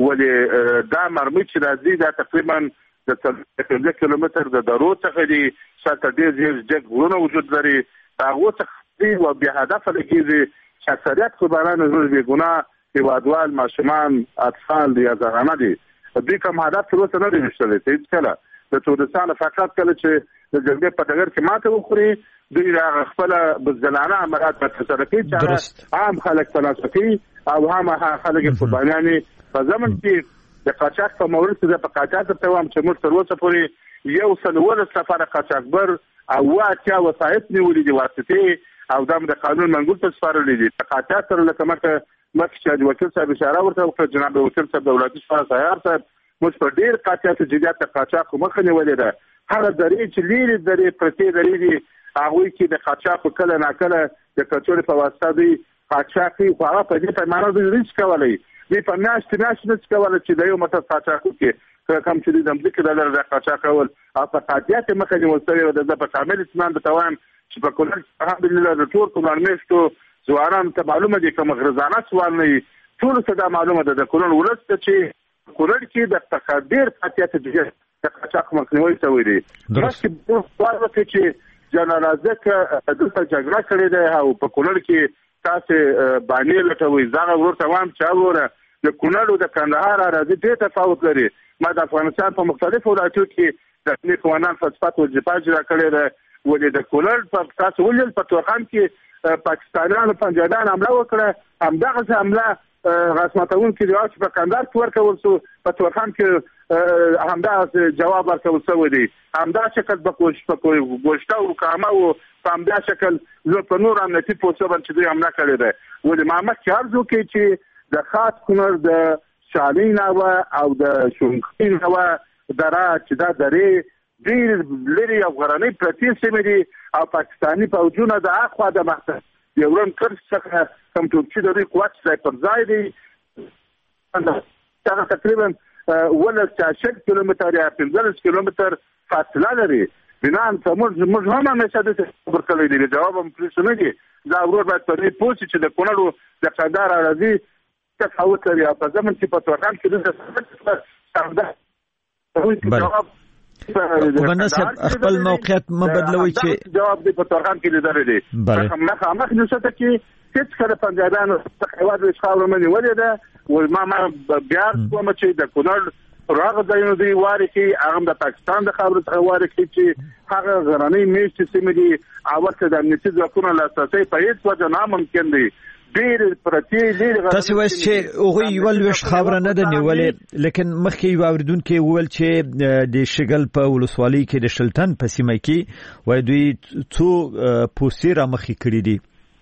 ولې دا مرمي چې راځي دا تقریبا د څلور کیلومتر د درو څخه دی شاته ډېر ډېر جګ غرونه وجود لري. هغه څخه او به هدف لګیږي چې اکثریت خبران زوج به ګناه هوادوال ماشومان اطفال یا زنانه دي. دې کوم هدف څه څه نه دي نشته چې کله د تورستان فقط کله چې د جګړې په ډګر کې ماته وخوري دوی را خپل بزدلانه عملیات په تر کې چې عام خلک تناسقي او هم خلک قربانياني په زمن کې د قاچاق په مورد کې د قاچاق په توام چې موږ تر اوسه پورې یو سلوله سفر قاچاقبر او واټیا وسایت نیولې دي واسطه او دم د قانون منګول ته سپارلې دي. قاچاق سره لکه مکه مکه چې وکیل صاحب اشاره ورته وکړه جناب وکیل صاحب دولتي شفاعت سیار صاحب موږ په ډیر قاچاق جديات قاچاق مخه نیولې ده. هغه درې چې لیري درې پرتې درې دي هغه کې د قاچاق کله نه کله د کچوري په واسطه دی قاچاقي خو هغه په دې پیمانه د ریسک کولای دی په ناش ته ناش نه کولای چې د یو مت قاچاق کې کوم چې د امریکا د لږ قاچاق کول او په قاچاق مخه نیول سره د په کامل اسمان د توان چې په کولر الحمدلله د ټول کومار میشتو زواران ته معلومه دي کوم غرزانه سوال نه ټول څه دا معلومه ده د کولر ولست چې کولر کې د تقدیر قاچاق د قاچاق مخنیوي ته ویلي مخکې په واسطه چې جنرالزه ک دلته جګړه کړې ده او په کولر کې تاسو باندې لټوي ځان ورته وام چې وره د کونړ او د کندهار راځي ډېر تفاوت لري. ما د افغانستان په مختلفو ولایتو کې د نیکوانان فلسفات او جپاج را کړې ده ولې د کونړ په تاسو ولل په تورخم کې پاکستانیانو پنځدان حمله وکړه همدغه حمله غاسماتون کې د واش په کندهار کې ورکول شو په تورخم کې همدغه جواب ورکول شو دی همدغه شکل په کوش په کوشتا او کامه او په همدغه شکل زه په نور امنیتي پوسټ باندې دوی حمله کړې ده ولې ما مخکې عرض وکړ چې د خاص کونړ د شالین او د شونخین هوا درا چې دا درې ډېر لري او غرنۍ پرتې سیمې دي او پاکستاني فوجونه د اخوا د مخته یو رن کرس څخه کوم چې د دوی قوت ځای پر ځای دي هغه تقریبا ولس شل کیلومتر یا پنځلس کیلومتر فاصله لري. بنان ته موږ موږ هم همیشه د خبر کړی دی جواب هم پولیسو نه دي. دا ورور باید په دې پوه شي چې د کونړو د قدر راځي تفاوت لري. په زمن چې په تورخم کې د جواب وګڼه خپل موقعیت م بدلوي چې جواب دی په تورخم کې لیدل دي. مخه مخ نشته کې هیڅ کله پنځادانو تقریبا د ښاور منی ولې ده و ما ما بیا کوم چې د کونړ راغ ځایونه دی واري کې هغه د پاکستان د خبرو څخه واري کې چې هغه غراني میشت سیمې دي او ورته د امنیتي ځواکونو لاسرسي په هیڅ وجه ناممکن دی. ډېر پرتی ډېر تاسو وایي چې هغه یو لوش خبره نه ده نیولې لیکن مخکې یو اوریدونکو وویل چې د شګل په ولسوالۍ کې د شلتن په سیمه کې وایي دوی څو پوسټر مخې کړی دي.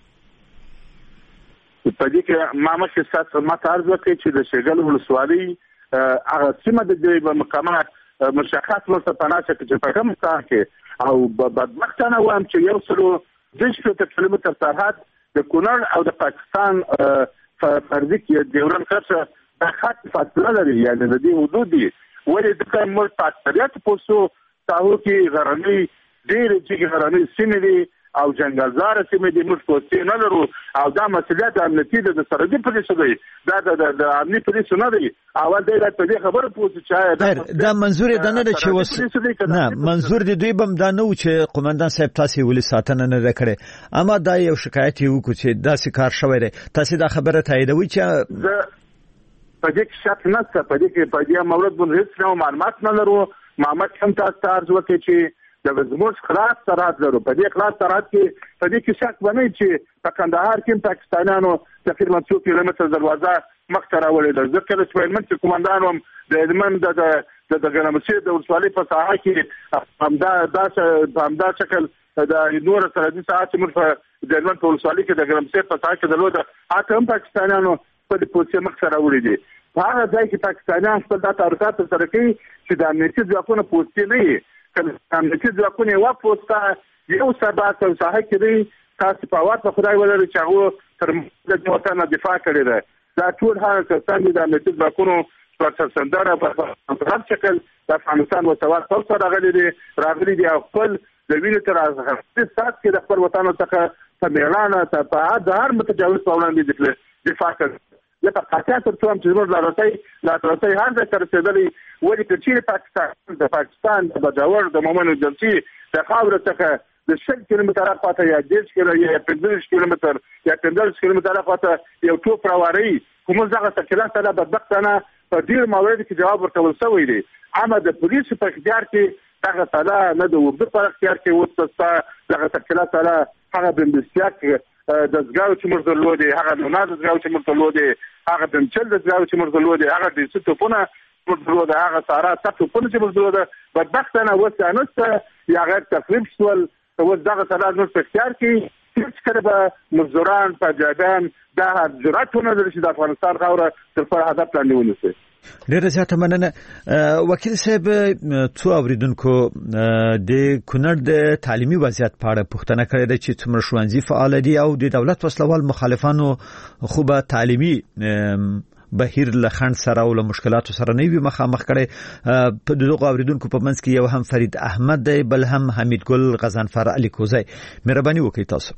په دې کې ما مخکې سات ما تعرض وکړ چې د شګل ولسوالۍ هغه سیمه د دې مقامات مشخص ورته پناه چې په کوم ځای کې او بدبختانه وایم چې یو سلو دشت کیلومتر سرحد د کونړ او د پاکستان فرضي کې د ډیورن کرښه د خط فاصله لري یعنی د دې حدود دي. ولې د کوم ملک اکثریت پوسو تاسو کې غرنی ډېر چې غرنی سیمې دي او جنگلزار سیمې دي موږ پوسټ نه لرو او دا مسئولیت امنیتي د سرحدي پولیسو دی. دا د امنیتي پولیسو نه دی. اول دی په دې خبره پوښتنه چا دا منظور دی نه چې وس نه منظور دی دوی بم دا نه و چې قومندان صاحب تاسو ولې ساتنه نه کړې اما دا یو شکایت یو کو چې دا سکار شوی دی. تاسو دا خبره تاییدوي چې په دې کې شک نشته. په دې کې په دې مورد باندې هیڅ نوع معلومات نه لرو. محمد هم تاسو ته عرض وکړي چې د زموږ خلاص سرحد لرو. په دې خلاص سرحد کې په دې کې شک ونه چې په کندهار کې پاکستانیانو تقریبا څو کیلومتر دروازه مخ ته راولې ده. ځکه چې پوینټ چې کومندان هم د ادمن د د د ګرامسي د ولسوالۍ په ساحه کې همدا دا همدا شکل د نور سرحدي ساحه چې موږ د ادمن په ولسوالۍ کې د ګرامسي په ساحه کې درلوده هغه هم پاکستانیانو په دې پوسټ مخ ته راولې دي. هغه ځای کې پاکستانیان خپل د تحرکات سره کوي چې د امنیتي ځواکونو پوسټ نه وي. امنیتي ځواکونه یو پوسټه یو سبا په ساحه کې دی. تاسو په واټ په خدای ولري چې هغه تر د وطن دفاع کړی دی. دا ټول هغه کسان د امنیتي ځواکونو په سندره په هر شکل د افغانستان وسوال څو سره راغلي دي راغلي دي خپل د وینې تر ازغه سات کې د خپل وطن څخه په میړانه ته په هر متجاوز په وړاندې دفاع کوي. لکه قاطع تر څو چې موږ لارسي لارسي هر ځای تر رسیدلې ولې چې پاکستان د پاکستان د بجاور د مومن جنسي د خاور څخه د شل کیلومتر راپاته یا دیش کیلو یا پنځه کیلومتر یا پنځه کیلومتر راپاته یو ټوپ راوړی کوم ځای څخه سره بدبختانه په ډیر موارد کې جواب ورکول شوی دی. اما د پولیسو په اختیار کې هغه سره نه د وګړو په اختیار کې وڅستا هغه څخه سره هغه بندستیا کې د زګاو چې موږ درلودي هغه نه د زګاو چې موږ درلودي هغه د چل د زګاو چې موږ درلودي هغه د څه توپونه موږ درلودي هغه ساره تاسو په چې موږ درلودي بدبختانه وسانسته یا غیر تخریب شول او دغه سره نو اختیار کې هیڅ کله به مزدوران پنجابیان دا جرأتونه لري چې د افغانستان خاوره تر پر هدف لاندې ونیسي. ډیره زیاته مننه وکیل صاحب. څو اوریدونکو د کونړ د تعلیمي وضعیت په اړه پوښتنه کړې ده چې څومره ښوونځي فعال دي او د دولت وسلوال مخالفانو خو به تعلیمي بهیر لخند سره او له مشکلاتو سره نه وي مخامخ کړي. په دغه اوریدونکو په منځ کې یو هم فرید احمد دی بل هم حمید ګل غزنفر علي کوزی. مهرباني وکړئ تاسو.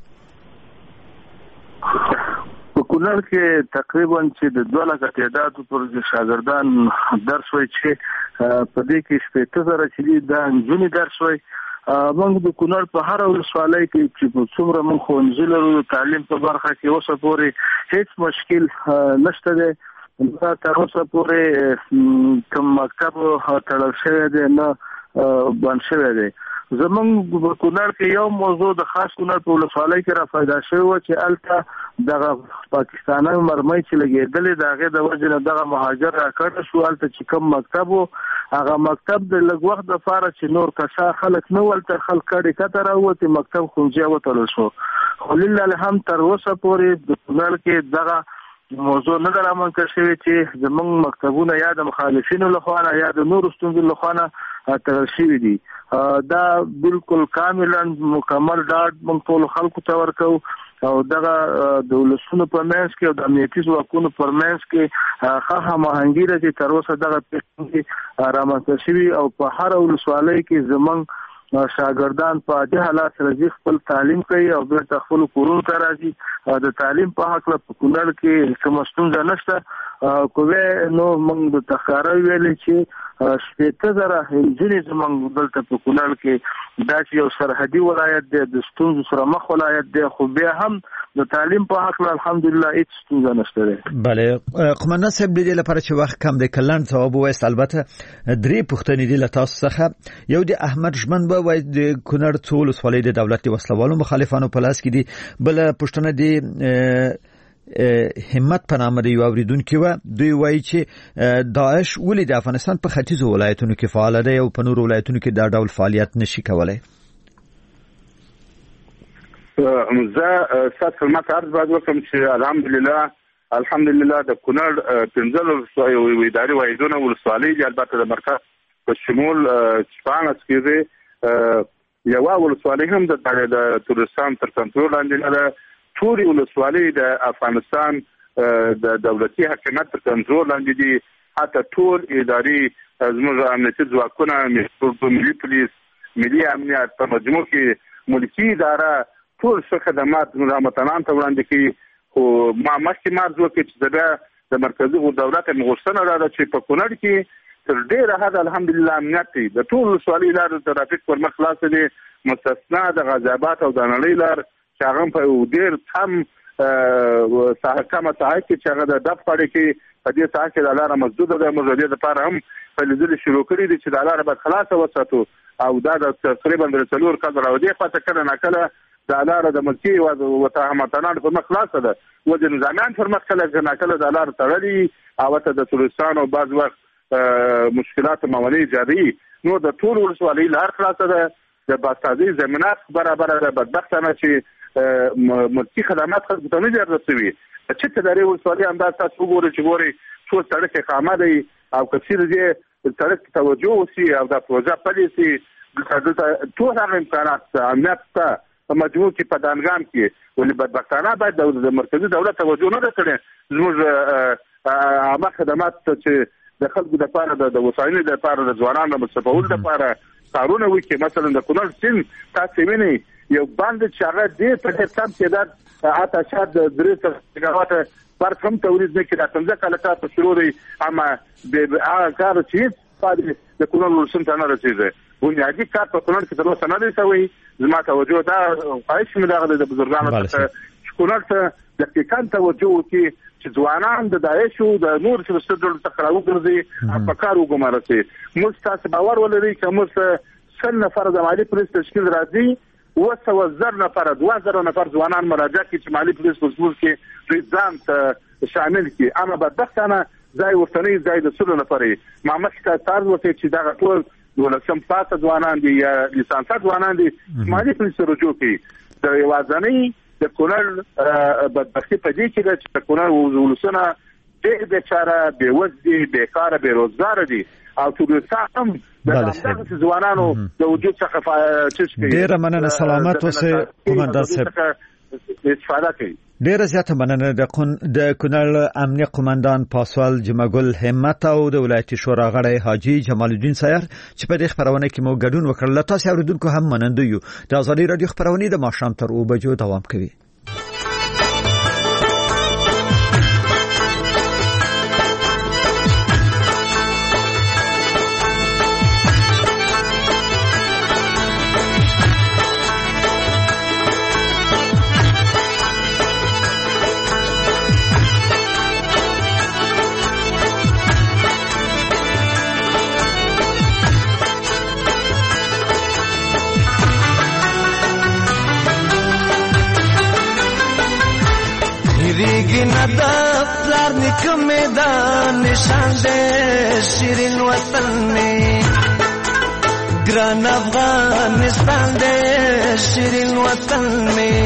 په کونړ کې تقریبا چې د دوه لکه تعداد پر شاګردان درس وایي چې په دې کې شپږ زره چې د انجونی درس وایي. موږ د کونړ په هر ولسوالۍ کې چې څومره موږ ښوونځي لرو تعلیم په برخه کې اوسه پورې هیڅ مشکل نشته دی. تر اوسه پورې کوم مکتب تړل شوی دی نه بند شوی دی. زمونږ په کونړ کې یو موضوع د خاص کونړ په ولسوالۍ کې را پیدا شوی و چې الته دغه پاکستاني مرمۍ چې لګېدلې د هغې د وجې نه دغه مهاجر راکړه شو. هلته چې کوم مکتب و هغه مکتب د لږ وخت دپاره چې نور کسا خلک نه ولته خلک کډې کته راووتې مکتب ښوونځی وتړل شو. خو لله الحمد تر اوسه پورې د کونړ کې دغه موضوع نه ده رامنځته شوې چې زمونږ مکتبونه یا د مخالفینو لخوا نه یا د نورو ستونزو لخوا نه تغیر شوی دي. دا بالکل کاملا مکمل ډاډ موږ ټول خلکو ته ورکو او دغه د ولسونو په منځ کې او د امنیتي ځواکونو په منځ کې ښه هماهنګي ده چې تر اوسه دغه پیښې رامنځته شوي او په هر ولسوالۍ کې زموږ شاګردان په عادي حالات سره خپل تعلیم کوي او بیرته خپل کورونو ته راځي. د تعلیم په حق په کونړ کې کومه ستونزه نشته. کومه نو موږ د تخاره ویلې چې شپږ زره هنځنې زموږ دلته په کونړ کې دا چې یو سرحدي ولایت دی د ستونزو سره مخ ولایت دی خو بیا هم د تعلیم په حق الحمدلله هیڅ ستونزه نشته ده. بله قومندان صاحب د دې لپاره چې وخت کم دی کلن ځواب وایست. البته درې پوښتنې دي له تاسو څخه. یو د احمد ژمن به وای د کونړ څو ولسوالۍ د دولت وسلوالو مخالفانو په لاس کې دي. بل پوښتنه دی همت په نامه دی یو اوریدونکو و دوی وایي چې داعش ولې د افغانستان په ختیځو ولایتونو کې فعال دی او په نورو ولایتونو کې دا ډول فعالیت نشي کولای. زه ستاسو خدمت عرض باید وکړم چې الحمدلله الحمدلله د کونړ پنځه اداري واحدونه ولسوالۍ دي البته د مرکز په شمول شپاړس کې یوه ولسوالۍ هم د تورستان تر کنټرول لاندې نه ده. ټولې ولسوالۍ د افغانستان د دولتي حکومت تر کنټرول لاندې دي. حتی ټول اداري زموږ امنیتي ځواکونه ملي پولیس ملي امنیت په مجموع کې ملکي اداره ټول څه خدمات متنان ته وړاندې کوي. خو ما مخکې مرز وکړي چې بیا د مرکزي دولت غوښتنه را ده چې په کونړ کې تر ډېره حد الحمدلله امنیت دی. د ټول ولسوالۍ لارې ترافیک پر مخ خلاصه دي مستثنا د غازي آباد او د نړۍ لار چې هغه په ډېر کم ساحه کمه ساحه کې چې هغه د ډب پاړې کې په دې ساحه کې د لاره مسدوده ده. موږ د دې لپاره هم فعالیتونه شروع کړي دي چې د لاره باید خلاصه وساتو او دا د تقریبا د څلور کال راوړي خاطر کله نه کله د لاره د ملکي او وتهمتانان په مخ خلاصه ده و د نظامیان پر مخ کله نه کله د لاره تړلي او ته د تورستان او بعض وخت مشکلات موانع جاری. نو د ټول ولسوالۍ لار خلاصه ده د باسازي زمينات برابر ده. بدبختانه چې ملکي خدمات خلکو ته نه دي رسوي. چې ته د ولسوالۍ انداز تاسو وګورئ چې ګورئ څو سړک خامه دی او کثیر دي سړک توجه وسی او د پروژه پالیسي د ټول هغه امکانات امنیت ته په مجموع کې په دانګام کې ولې بدبختانه باید د مرکزي دولت توجه نه کړي. زموږ عامه خدمات چې د خلکو د لپاره د وسایلو د لپاره د ځوانانو مستفول د لپاره کارونه وکړي. مثلا د کونړ سیند تاسو وینئ یو باندې چې هغه دې په دې تم کې د اته شاد درې تر غواته پر کوم تولید نه کړه څنګه کله تاسو شروع دی اما د هغه کار چې پادې د کونړ ولسمت نه رسیدي بنیادی کار په کونړ کې تر اوسه نه دی شوی. زما توجه دا خواهش مې دغه د بزرګانو ته کونړ ته د کان توجه وکړي چې ځوانان د داعش او د نور څه ډول تقراو ګرځي په کار وګمارسي. موږ تاسو باور ولرئ چې موږ سل نفر د مالی پولیس تشکیل راځي وسو زر نفر دوه زره نفر ځوانان مراجعه کوي چې مالی پولیس مسؤل کې ځان ته شامل کی. اما بدبختانه ځای ورتنی ځای د څلور نفرې ما مخکې تاسو وکړي چې دا ټول ولسم پاسه ځوانان دي یا لیسانس ځوانان دي مالی پولیس رجوع کوي. د یوازنۍ د کونړ بدبختی په دې کې چې د کونړ ولسونه ډېر بیچاره بېوزدي بیکاره بېروزګاره دي او تورستان هم د همدغه ځوانانو د وجود څخه چې ډېره مننه سلامت اوسئ قومندان صاحب استفاده کوي. ډیره زیاته مننه د کونړ امنیه قومندان پاسوال جمعګل همت او د ولایتي شورا غړی حاجی جمال الدین سایر چې په دې خبرونه کې مو ګډون وکړل. تاسو اوریدونکو هم مننه یو. د ازادي رادیو خبرونه د ماښام تر اوه بجو دوام کوي. دا پلار نکم میدان نشان دے شیرین وطن میں گران افغانستان دے شیرین وطن میں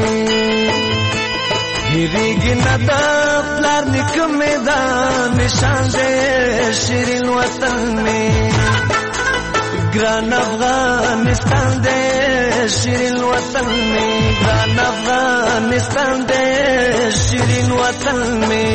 ہیریگی ندا پلار نکم میدان نشان دے شیرین وطن میں ګران افغانستان دې شیرین وطن می ګران افغانستان دې شیرین وطن می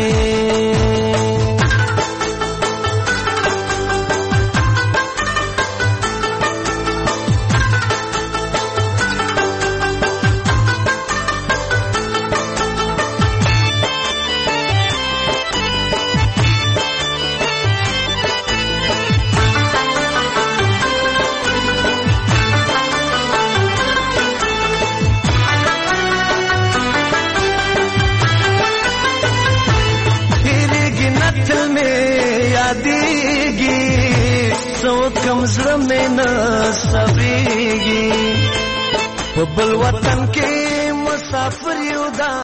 کم زړه مې نه صبرېږي په بل وطن کې مسافر یو دا